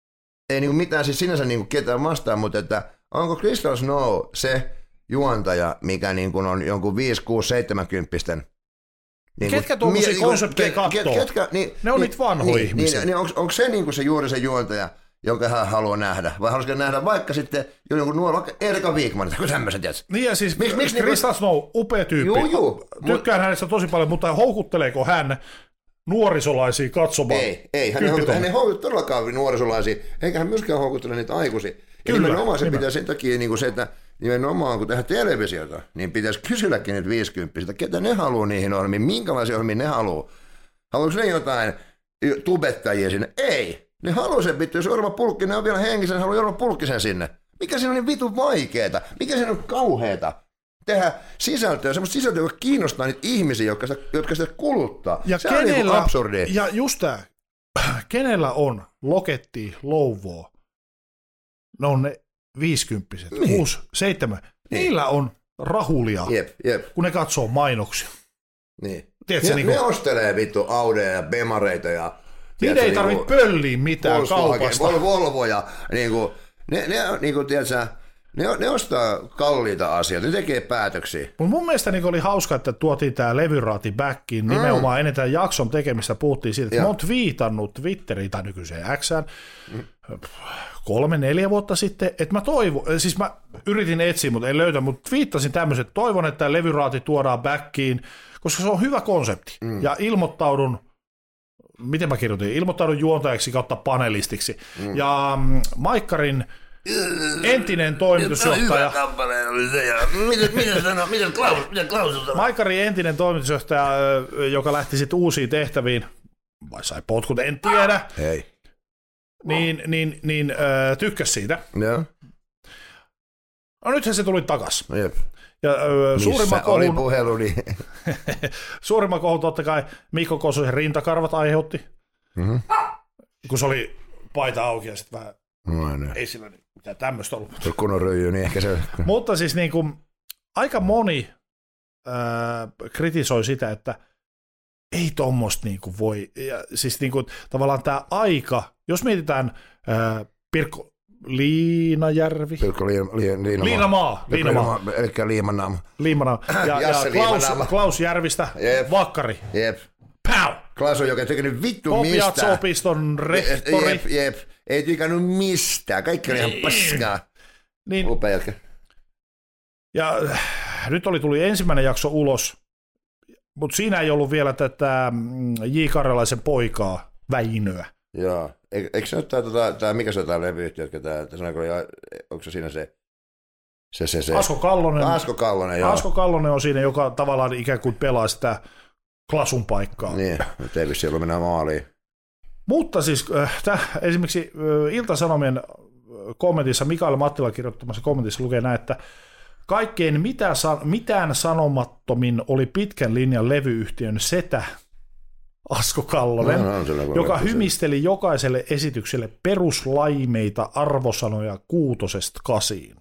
S1: ei niin kuin mitään siis sinänsä niin kuin ketään vastaan, mutta että onko Crystal Snow se juontaja, mikä niin kuin on jonkun viisi, kuusi, seitsemänkymppisten.
S2: Niin ketkä tuollaisia mie- konsepteja katsoo? Ket, ketkä, niin, ne on niin, niitä vanhoja niin, ihmisiä. Niin, niin onko, onko se niin kuin se juuri se juontaja, jonka hän haluaa nähdä? Vai haluaisiko nähdä vaikka sitten jonkun nuori, vaikka Erika Wigman, kun tämmöisen tiedät? Niin ja siis Miks, miksi Crystal niin, Snow, upea tyyppi.
S1: Juu, juu.
S2: Tykkään hänestä tosi paljon, mutta houkutteleeko hän nuorisolaisia katsomaan?
S1: Ei, ei. Hän, houkut, hän ei houkuttele todellakaan nuorisolaisia, eikä hän myöskään houkuttele niitä aikuisia. Ja Kyllä, nimenomaan se nimenomaan. Pitää sen takia niin kuin se, että nimenomaan kun tehdään televisiota, niin pitäisi kysyläkin niitä viisikymppisistä, ketä ne haluaa niihin ohjelmiin, minkälaisia ohjelmia ne haluaa. Haluaisi ne jotain tubettajia sinne? Ei. Ne haluaa sen vittu, jos Jorma Pulkkinen on vielä hengissä, ne haluaa Jorma Pulkkisen sinne. Mikä siinä on niin vitun vaikeeta? Mikä siinä on kauheeta? Tehdä sisältöä, semmoista sisältöä, joka kiinnostaa niitä ihmisiä, jotka sitä, jotka sitä kuluttaa. Ja se kenellä, on niin absurdi.
S2: Ja just tämä, kenellä on Loketti, Louvoa, ne on ne viisikymppiset, niin. kuusi, seitsemän, niin. Niillä on rahulia,
S1: jep, jep.
S2: kun ne katsoo mainoksia.
S1: Niin.
S2: Tiedätkö,
S1: ne,
S2: niin
S1: ne ostelee vittu Audeja ja Bemareita ja
S2: niitä ei tarvitse niin pölliä mitään Volkswagen, kaupasta.
S1: Vol- Volvoja, niin kuin, ne, ne, niin kuin, tiedätkö, ne, ne ostaa kalliita asioita, ne tekee päätöksiä.
S2: Mut mun mielestä niin oli hauska, että tuotiin tämä levyraati backiin, nimenomaan mm. ennen tämän jakson tekemistä puhuttiin siitä, että ja. Mä oon twiitannut Twitteriin tai nykyiseen Xään mm. kolme, neljä vuotta sitten, että mä toivon, siis mä yritin etsiä, mutta en löytä, mutta twiittasin tämmöiset, toivon, että levyraati tuodaan backiin, koska se on hyvä konsepti, mm. ja ilmoittaudun, miten mä kirjoitin, ilmoittaudun juontajaksi kautta panelistiksi, mm. ja Maikkarin entinen toimitusjohtaja.
S1: Hyvä kampale oli se, ja miten, miten sanoo, miten Klaus, miten Klaus sanoo?
S2: Maikkarin entinen toimitusjohtaja, joka lähti sitten uusiin tehtäviin, vai sai potkut, en tiedä.
S1: Hei.
S2: Niin, niin, niin äh, tykkäs siitä.
S1: Joo.
S2: No nythän se tuli takas.
S1: No jep.
S2: Ja, äh,
S1: missä kohun, oli puhelu, niin...
S2: suurimman kohun totta kai Mikko Kososen rintakarvat aiheutti, mm-hmm. kun se oli paita auki ja sitten vähän,
S1: no,
S2: ei sillä mitään tämmöistä ollut.
S1: Se kun on röijy, niin ehkä se...
S2: Mutta siis niin kuin, aika moni äh, kritisoi sitä, että ei tommoista niinku voi, ja siis niinku, tavallaan tämä aika, jos mietitään ää, Pirkko Liinajärvi.
S1: Pirkko Liina, Liina,
S2: Liinamaa. Liinamaa.
S1: Eli Liimanaama.
S2: Liimanaama. Ja, ja Klaus, Klaus Järvistä, Jep. Vakkari.
S1: Jep.
S2: Pau!
S1: Klaus on oikein tykännyt vittu mistään.
S2: Popiatso-opiston rehtori.
S1: Jep, jep. Ei tykännyt mistään. Kaikki oli ihan paskaa.
S2: Niin.
S1: Upea jätkä.
S2: Ja nyt oli tuli ensimmäinen jakso ulos, mutta siinä ei ollut vielä tätä J. Karjalaisen poikaa, Väinöä.
S1: Joo. Eikö se ole tämä, tota, tämä mikä se on tämä levyyhtiö, onko se siinä se, se, se, se.
S2: Asko Kallonen.
S1: Asko Kallonen, joo.
S2: Asko Kallonen on siinä, joka tavallaan ikään kuin pelaa sitä Klasun paikkaa.
S1: Niin, mutta ei vissi ollut mennä maaliin.
S2: Mutta siis äh, esimerkiksi äh, Ilta-Sanomien kommentissa, Mikael Mattila kirjoittamassa kommentissa lukee näin, että kaikkein mitään, mitään sanomattomin oli pitkän linjan levyyhtiön setä Asko Kallonen, no, no, joka hymisteli jokaiselle esitykselle peruslaimeita arvosanoja kuutosesta kasiin.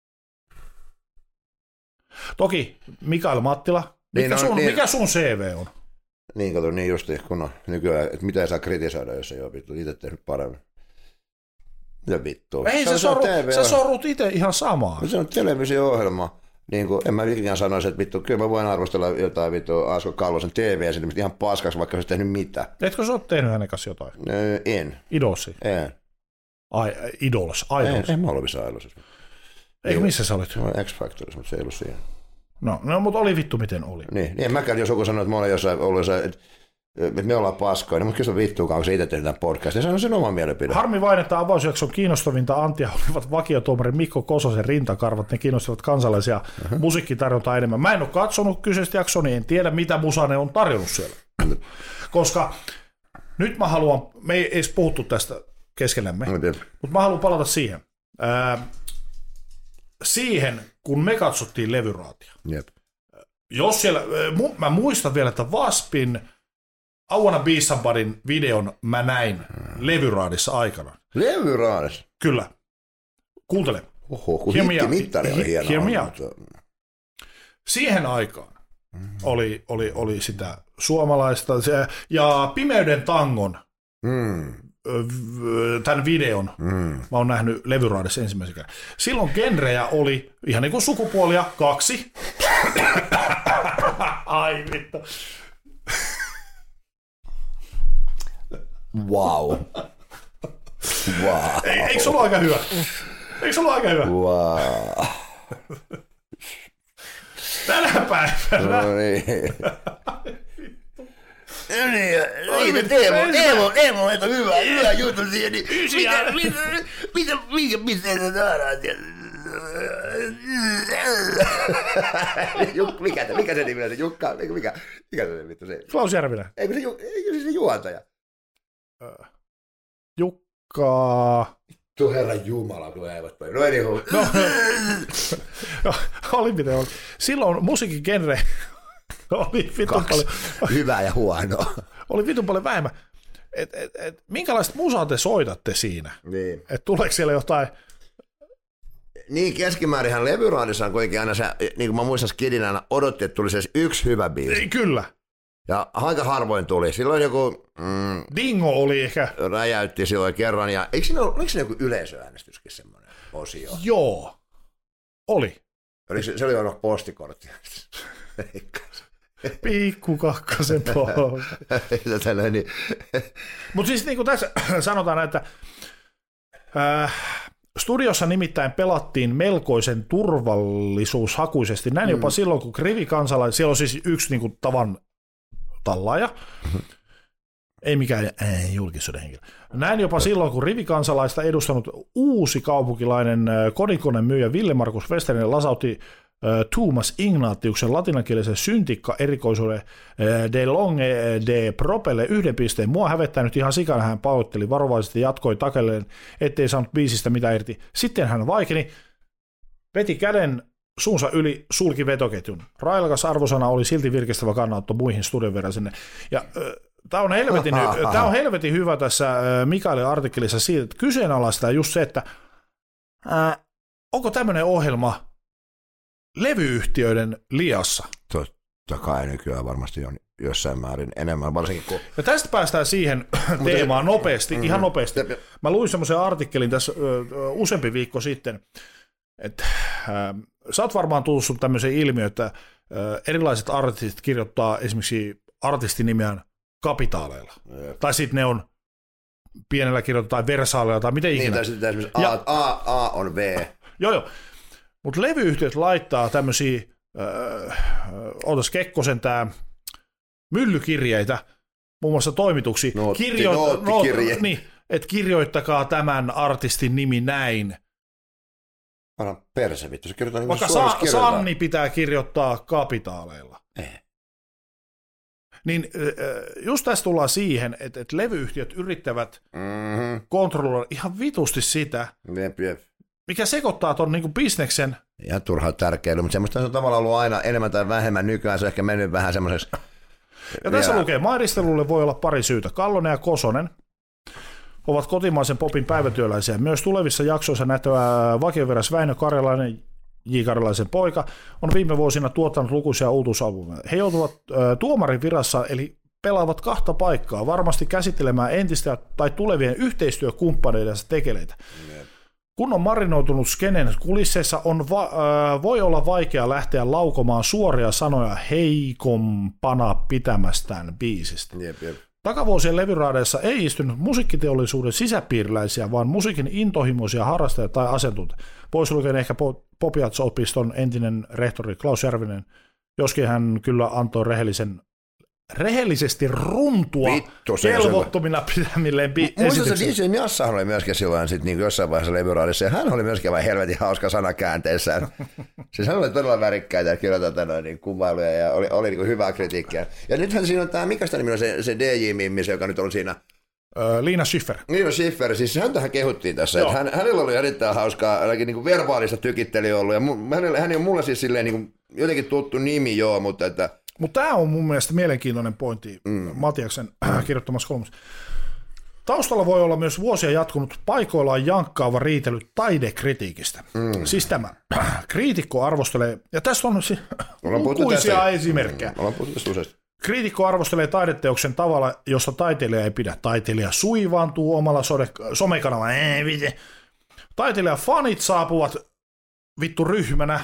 S2: Toki Mikael Mattila, mikä, niin, sun, niin, mikä sun C V on?
S1: Niin, kato, niin justi, kun on nykyään, että mitä ei saa kritisoida, jos ei ole vittu itse tehnyt paremmin. Mitä vittua?
S2: Ei, sä, soru, sä sorrut itse ihan samaa.
S1: Se on televisio-ohjelma. Niin kuin, en mä ikään sanoisi, että vittu, kyllä mä voin arvostella jotain vittu Asko Kallosen T V-esitystä ihan paskaksi, vaikka se olisi tehnyt mitä.
S2: Etkö sä ole tehnyt hänen kanssa jotain?
S1: Öö, en.
S2: Idolsi?
S1: En.
S2: Ai, Idols, Idols.
S1: En, en mä ollut missään Idolsissa.
S2: Eikö missä sä olit?
S1: Mä olin X-Factorissa, mutta se ei ollut siinä.
S2: No, no mutta oli vittu miten oli.
S1: Niin, niin en mäkään, jos joku sanoo, että mä olen jossain ollut jossain, että että me ollaan paskoja, niin mutta kyllä se vittuukaan, kun se itse tehnyt tämän podcastin. Se on sen oma mielipide.
S2: Harmi vain, että avausjakson kiinnostavinta antia olivat vakiotuomari Mikko Kososen rintakarvat. Ne kiinnostivat kansalaisia uh-huh. musiikkitarjontaa enemmän. Mä en ole katsonut kyseistä jaksoa, niin en tiedä, mitä musa ne on tarjonnut siellä. Koska nyt mä haluan, me ei edes puhuttu tästä keskenämme, mutta mä haluan palata siihen. Ää, siihen, kun me katsottiin levyraatia.
S1: Jep.
S2: Jos siellä, mä muistan vielä, että Waspin I Wanna Be Somebodyn videon mä näin levyraadissa aikana.
S1: Levyraadissa?
S2: Kyllä. Kuuntele.
S1: Oho, kun hittimittari oli hieno.
S2: Hear me out. Siihen aikaan mm-hmm. oli, oli, oli sitä suomalaista ja Pimeyden tangon mm. tämän videon mm. mä oon nähnyt levyraadissa ensimmäisen kerran. Silloin genrejä oli ihan niin kuin sukupuolia kaksi. Ai vittu.
S1: Wow. Wow.
S2: Ei, eikö se ollut aika hyvä? Eikö se ollut aika hyvä?
S1: Wow.
S2: Tänä päivänä.
S1: No niin. No niin, niin Teemo, Teemo, Teemo, että hyvä, hyvä juttu siihen, niin mitä, mitä, mitä, mikä pisteitä saadaan sieltä? Mikä, mikä se nimi on se Jukka, mikä, mikä se vittu se?
S2: Klaus Järvinen.
S1: Eikö se, eikö se se juontaja?
S2: Jukka...
S1: Tuo herra jumala, kun eivät päivä. No ei niin
S2: no, no, oli miten oli. Silloin musiikin genre oli vitun paljon...
S1: Hyvää ja huonoa.
S2: Oli vitun paljon vähemmän. Et, et, et, minkälaista musaa te soitatte siinä?
S1: Niin.
S2: Et tuleeko siellä jotain...
S1: Niin, keskimäärinhän levyraadissa on kuitenkin aina se, niin kuin mä muistan skidinä aina odotti, että tuli se yksi hyvä biisi.
S2: Kyllä.
S1: Ja aika harvoin tuli. Silloin joku... Mm,
S2: Dingo oli ehkä...
S1: Räjäytti silloin kerran. Ja eikö siinä, oliko siinä joku yleisöäänestyskin semmoinen osio?
S2: Joo. Oli.
S1: Oliko se, se oli aina postikortti.
S2: Pikku kakkasen pohja.
S1: niin.
S2: Mutta siis niin kuin tässä sanotaan, että äh, studiossa nimittäin pelattiin melkoisen turvallisuushakuisesti. Näin jopa mm. silloin, kun rivikansalainen, siellä on siis yksi niin kuin tavan tallaaja, mm-hmm. ei mikään äh, julkisuuden henkilö. Näin jopa silloin, kun rivikansalaista edustanut uusi kaupunkilainen kodinkonemyyjä Ville-Markus Westerinen lasautti äh, Thomas Ignatiuksen latinankielisen syntikka erikoisuuden äh, de longe de propelle yhden pisteen. Mua hävettänyt ihan sikana, hän pahoitteli varovaisesti ja jatkoi takelleen, ettei saanut biisistä mitä irti. Sitten hän vaikeni, veti käden suunsa yli, sulki vetoketjun. Railakas arvosana oli silti virkistävä kannanotto muihin studion verran sinne. Ja äh, tämä on, on helvetin hyvä tässä äh, Mikaelin artikkelissa siitä, että kyseenalaistaa just se, että äh, onko tämmöinen ohjelma levyyhtiöiden liassa?
S1: kai nykyään varmasti on jossain määrin enemmän, varsinkin kun...
S2: Ja tästä päästään siihen teemaan nopeasti, mm-hmm. ihan nopeasti. Mä luin semmoisen artikkelin tässä ö, useampi viikko sitten, että äh, sä oot varmaan tutustunut tämmöiseen ilmiöön, että äh, erilaiset artistit kirjoittaa esimerkiksi artistinimiään kapitaaleilla. Jep. Tai sitten ne on pienellä kirjoitetaan versaaleilla tai miten ikinä.
S1: Niin, tai sitten esimerkiksi A, A, A on V.
S2: Joo, joo. Mutta levyyhtiöt laittaa tämmöisiä, äh, ootas Kekkosen tää myllykirjeitä, muun muassa toimituksiin.
S1: Nootti, Kirjo- noottikirje.
S2: Noot, niin, että kirjoittakaa tämän artistin nimi näin.
S1: Anna perse vittu, se kirjoittaa niin
S2: vaikka
S1: Sa-
S2: Sanni pitää kirjoittaa kapitaaleilla.
S1: Eh.
S2: Niin just tässä tullaan siihen, että, että levyyhtiöt yrittävät
S1: mm-hmm.
S2: kontrolloida ihan vitusti sitä,
S1: jep, jep.
S2: mikä sekoittaa tuon niin bisneksen.
S1: Ihan turhaa tärkeää, mutta semmoista on tavallaan ollut aina enemmän tai vähemmän. Nykyään se on ehkä mennyt vähän semmoiseksi.
S2: Ja tässä vielä... lukee, mairistelulle voi olla pari syytä. Kallonen ja Kosonen ovat kotimaisen popin päivätyöläisiä. Myös tulevissa jaksoissa nähtävä vakioveräs Väinö Karjalainen, J. Karjalaisen poika, on viime vuosina tuottanut lukuisia uutuusalbumeja. He joutuvat ä, tuomarin virassa, eli pelaavat kahta paikkaa, varmasti käsittelemään entistä tai tulevien yhteistyökumppaneidensa tekeleitä. Yep. Kun on marinoitunut skenen kulisseissa, on va- äh, voi olla vaikea lähteä laukomaan suoria sanoja heikompana pitämästään biisistä.
S1: Jep, jep.
S2: Takavuosien levyraadeissa ei istunut musiikkiteollisuuden sisäpiiriläisiä, vaan musiikin intohimoisia harrastajia tai asiantuntijoita. Pois lukien ehkä Popiats-opiston entinen rehtori Klaus Järvinen, joskin hän kyllä antoi rehellisen rehellisesti runtua kelvottomina pitämilleen bi-
S1: esityksiä. Muistan, että D J Jassahan oli myöskin silloin sit niin jossain vaiheessa levyraadissa, ja hän oli myöskin vähän helvetin hauska sanakäänteessään. Siis hän oli todella värikkäitä ja kirjoittaa tänään niin kuvailuja, ja oli, oli niin hyvää kritiikkiä. Ja nythän siinä on tämä, mikä sitä nimi on se, se D J-mimmi, joka nyt on siinä?
S2: Öö, Liina Schiffer.
S1: Liina Schiffer, siis häntähän kehuttiin tässä. Että hän, hänellä oli erittäin hauskaa, ainakin niin verbaalista tykittelyä ollut, ja hän, hän on mulle siis silleen niin jotenkin tuttu nimi, joo, mutta että...
S2: Mutta tämä on mun mielestä mielenkiintoinen pointti mm. Matiaksen kirjoittamassa kolmessa. Taustalla voi olla myös vuosia jatkunut paikoillaan jankkaava riitely taidekritiikistä. Mm. Siis tämä kriitikko arvostelee, ja tässä on siis lukuisia esimerkkejä.
S1: Mm.
S2: Kriitikko arvostelee taideteoksen tavalla, jossa taiteilija ei pidä. Taiteilija suivaantuu omalla somekanavalla. Taiteilijan fanit saapuvat vittu ryhmänä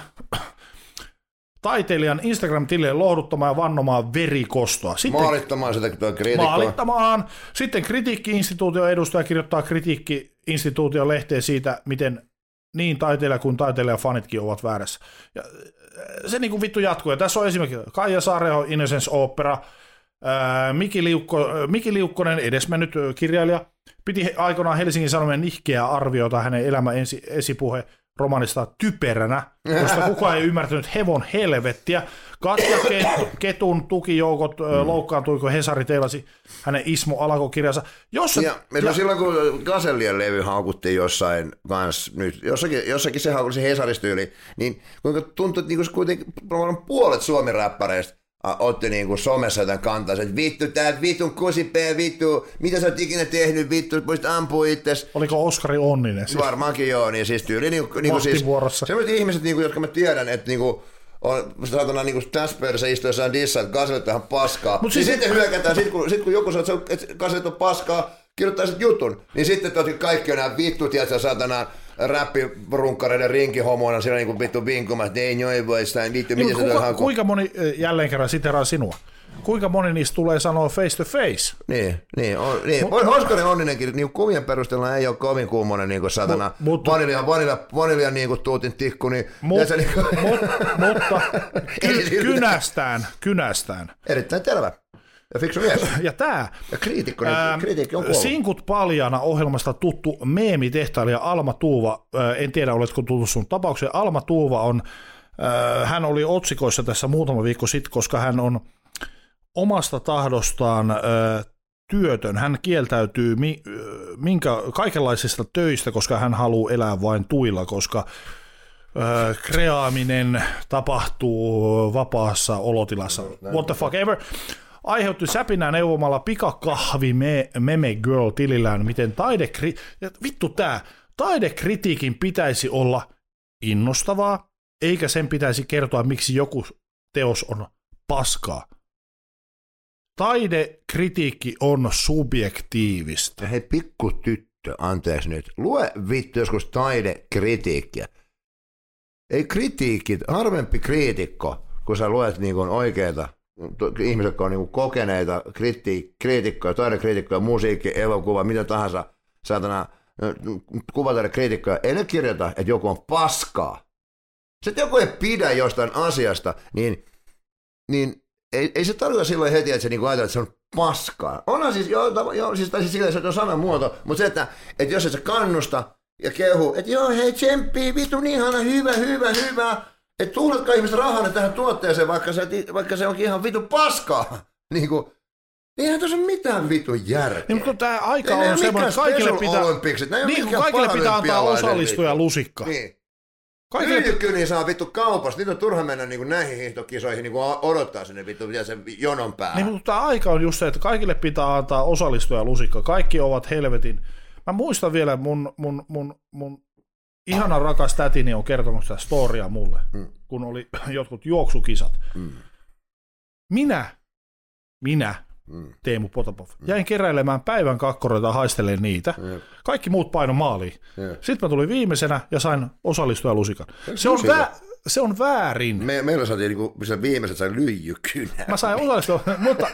S2: taiteilijan Instagram-tilille lohduttamaan ja vannomaan verikostoa. Sitten
S1: maalittamaan sitä kriitikkoa.
S2: Maalittamaan. Sitten kritiikki-instituution edustaja kirjoittaa kritiikki-instituution lehteen siitä, miten niin taiteilija kuin taiteilijafanitkin ovat väärässä. Ja se niin kuin vittu jatkuu. Ja tässä on esimerkiksi Kaija Saareho, Innocence Opera, ää, Miki, Liukko, Miki Liukkonen, edesmennyt kirjailija, piti aikoinaan Helsingin Sanomien nihkeää arviota hänen elämän ensi, esipuhe romanista typeränä, koska kukaan ei ymmärtänyt hevon helvettiä. Katja Ketun tukijoukot mm. loukkaantui, kun Hesari teilasi hänen Ismo Alako-kirjansa. Jossa,
S1: ja, ja silloin, kun Gasellien levy haukuttiin jossain kanssa, nyt, jossakin, jossakin se haukutti se Hesaristyyli, niin kuinka tuntui, että niin kuitenkin puolet suomiräppäreistä otti niinku somessa jotain kantaa, että vittu, tää vitun kusipää, vittu, mitä sä oot ikinä tehnyt, vittu, voisit ampua itses.
S2: Oliko Oskari Onninen? Siis?
S1: Varmaankin joo, niin siis tyyli niinku, niinku siis, sellaiset ihmiset, niinku, jotka mä tiedän, että niinku, on saatana niinku tässä pöydässä istuu jossain dissa, että Gasellit on ihan paskaa, Mut siis niin sitten hyökätään, sit kun, sit kun joku sanoo, että Gasellit on paskaa, kirjoittaa sit jutun, niin sitten toki kaikki on nämä vittut, ja saatana räppirunkkareiden rinkihomoina siellä niinku vittu vinkumaan, että ei noin voi sitä, vittu, miten se on hankuu.
S2: Kuinka moni, jälleen kerran siteraa sinua, kuinka moni niistä tulee sanoa face to face?
S1: Niin, niin, on, niin. Mut, Oskari Onninenkin niin kuvien perusteella ei ole kovin kummonen niin kuin satana mut, vanilja, vanilja, vanilja niin kuin tuutin tikku, niin
S2: mut,
S1: niin kuin...
S2: mut, mutta ky, kynästään, kynästään.
S1: Erittäin terve. Ja fiksu mies.
S2: Ja tää.
S1: Ja kriitikko, ää, kritiikki on kuollut.
S2: Sinkut paljana ohjelmasta tuttu meemitehtailija Alma Tuuva. Ää, en tiedä, oletko tutustunut tapaukseen. Alma Tuuva on, ää, hän oli otsikoissa tässä muutama viikko sitten, koska hän on omasta tahdostaan ää, työtön. Hän kieltäytyy mi, minkä, kaikenlaisista töistä, koska hän haluaa elää vain tuilla, koska ää, kreaaminen tapahtuu vapaassa olotilassa. What the fuck ever. Aiheutti säpinää neuvomalla pikakahvi me, meme girl tilillään, miten taidekri... Vittu tää, taidekritiikin pitäisi olla innostavaa, eikä sen pitäisi kertoa, miksi joku teos on paskaa. Taidekritiikki on subjektiivista.
S1: Hei pikku tyttö, anteeksi nyt. Lue vittu joskus taidekritiikkiä. Ei kritiikit, harvempi kriitikko, kun sä luet niin kuin oikeita ihmiset, jotka on niin kuin kokeneita kriti- kriitikkoja, taidekriitikkoja, musiikki, elokuva, mitä tahansa, saatana kuvataidekriitikkoja, ei ne kirjoita, että joku on paskaa. Se, että joku ei pidä jostain asiasta, niin, niin ei, ei se tarkoita silloin heti, että se niinku ajattelee, että se on paskaa. Onhan siis, joo, joo siis, tai siis sillä, se on sanamuoto, mutta se, että, että jos et sä kannusta ja kehu, että joo, hei, tsemppii, vitun ihana, hyvä, hyvä, hyvä, että tuhlatkaa ihmiset rahanne tähän tuotteeseen, vaikka se, vaikka se onkin ihan vitun paskaa. Niin kuin, eihän tuossa ole mitään vitun järkeä.
S2: Niin, mutta tämä aika on semmoinen, että kaikille pitää, niin, kaikille pitää antaa osallistuja lusikka. Niin.
S1: Kaikille niin saa vittu kaupasta, niitä on turha mennä niin näihin hiihtokisoihin niin odottaa sinne vittu vielä sen jonon päähän.
S2: Niin, mutta tämä aika on just se, että kaikille pitää antaa osallistuja lusikka. Kaikki ovat helvetin. Mä muistan vielä, mun, mun, mun, mun ihana rakas tätini on kertonut sitä storia mulle, mm. kun oli jotkut juoksukisat. Mm. Minä, minä, mm. Teemu Potapov, mm. jäin keräilemään päivän kakkoreita haistelemaan niitä. Mm. Kaikki muut paino maaliin. Mm. Sitten mä tulin viimeisenä ja sain osallistua lusikan. Se on, vä- se on väärin.
S1: Me, meillä saatiin niinku, viimeiset sai lyijykynää.
S2: Mä sain osallistua, mutta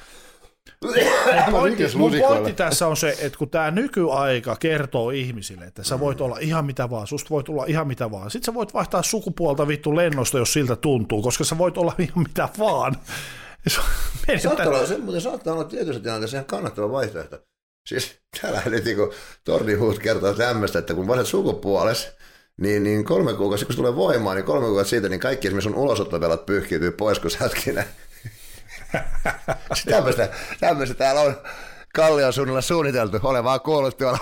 S2: pointti, mun pointti tässä on se, että kun tämä nykyaika kertoo ihmisille, että sä voit olla ihan mitä vaan, susta voit olla ihan mitä vaan. Sitten sä voit vaihtaa sukupuolta vittu lennosta, jos siltä tuntuu, koska sä voit olla ihan mitä vaan.
S1: Saattaa olla, se, mutta saattaa olla tietysti tilanteessa ihan kannattava vaihtoehto. Siis täällä nyt niin Tornihuut kertoo tämmöistä, että kun vaihdat sukupuoles, niin, niin kolme kuukautta, kun se tulee voimaan, niin kolme kuukautta siitä, niin kaikki esimerkiksi sun ulosottovelat pyyhkiytyy pois, kun sä ootkin tämmöistä, tämmöistä täällä on Kallion suunnilla suunniteltu, ole vaan kuullut tuolla.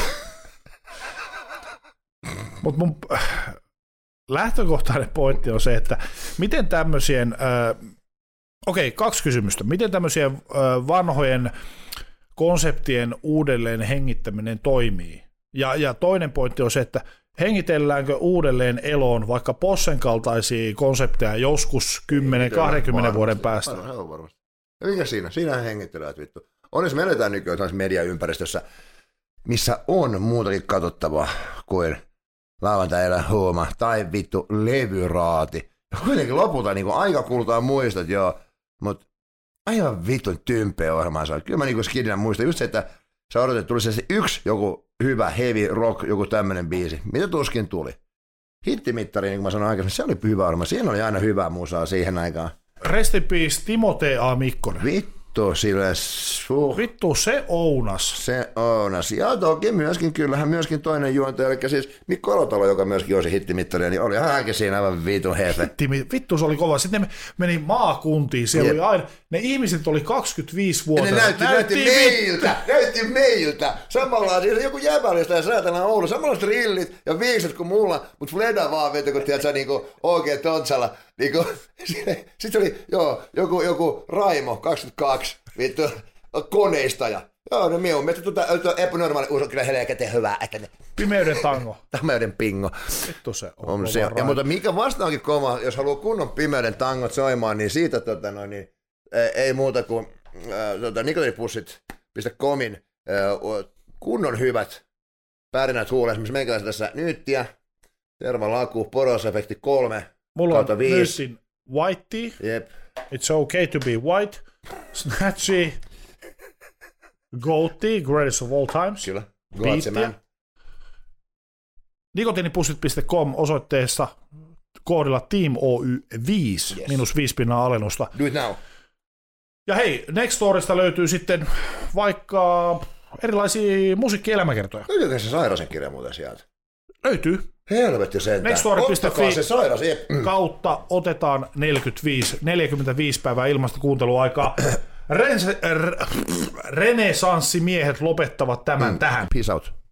S2: Mutta mun lähtökohtainen pointti on se, että miten tämmöisien, äh, okei, okay, kaksi kysymystä, miten tämmöisien äh, vanhojen konseptien uudelleen hengittäminen toimii? Ja, ja toinen pointti on se, että hengitelläänkö uudelleen eloon vaikka Possen kaltaisia konsepteja joskus kymmenen kaksikymmentä vuoden päästä?
S1: Aivan varmasti. Ja mikä siinä? Siinähän hengittelee, että vittu. Onneksi me eletään nykyään mediaympäristössä, missä on muutakin katsottavaa kuin lauantai-elä huoma tai vittu levyraati. Kuitenkin lopulta niin aika kulutaan muistat, joo, mutta aivan vittun tympeä ohjelmaa saa. Kyllä mä niin skidinä muistan just se, että sä odotat, että tulisi se yksi joku hyvä heavy rock, joku tämmönen biisi. Mitä tuskin tuli? Hittimittari, niin kuin mä sanoin aikaisemmin, se oli hyvä ohjelma. Siinä oli aina hyvää musaa siihen aikaan.
S2: Rest in peace, Timote A. Mikkonen.
S1: Vittu sille suh.
S2: Vittu, se ounas.
S1: Se ounas. Ja toki myöskin, kyllähän myöskin toinen juontaja, eli siis Mikko Elotalo, joka myöskin olisi hittimittaria, niin oli hänkin siinä aivan vitun hefe.
S2: Vittu, se oli kova. Sitten ne meni maakuntiin, siellä oli aina, ne ihmiset oli kaksikymmentäviisi vuotta.
S1: Ne näytti, näytti, näytti meiltä, näytti meiltä. Samalla siis joku jäbälistä ja säätänä Oulu, samanlaiset rillit ja viikset kuin mulla, mutta Fleda vaan veti, kun tiedät niinku oikein tontsalla. Niinku, sitten oli joo, joku, joku Raimo, kaksikymmentäkaksi, vittu, koneistaja. Joo, no minun mielestä tuota epänormaali uus on kyllä helkäteen hyvää.
S2: Pimeyden tango.
S1: Pimeyden pingo.
S2: Vittu se on.
S1: on se. Ja, mutta mikä vasta onkin kova, jos haluaa kunnon pimeyden tangot soimaan, niin siitä tota, no, niin, ei muuta kuin äh, tota, nikotiinipussit piste comin äh, kunnon hyvät pärinät huuleen. Esimerkiksi meikäläisen tässä Nyyttiä, Tervalaku, Porosefekti kolme.
S2: Mulla on Nyyttin White Tea.
S1: Jep.
S2: It's okay to be white. Snatchy. Goat Tea, greatest of all times.
S1: Kyllä. Goatseman.
S2: Nikotiinipussit piste com osoitteessa koodilla Team Oy viisi, yes. Miinus viisi pinnaa alennusta.
S1: Do it now.
S2: Ja hei, Nextorista löytyy sitten vaikka erilaisia musiikkielämäkertoja.
S1: Löytyykö se Sairasen kirja muuten sieltä?
S2: Löytyy.
S1: Helvetti sentään.
S2: Nextdoor piste fi
S1: se sairas.
S2: kautta otetaan neljäkymmentäviisi, neljäkymmentäviisi päivää ilmasta kuunteluaikaa. Rense, r, renesanssimiehet lopettavat tämän mm. tähän.
S1: Peace out.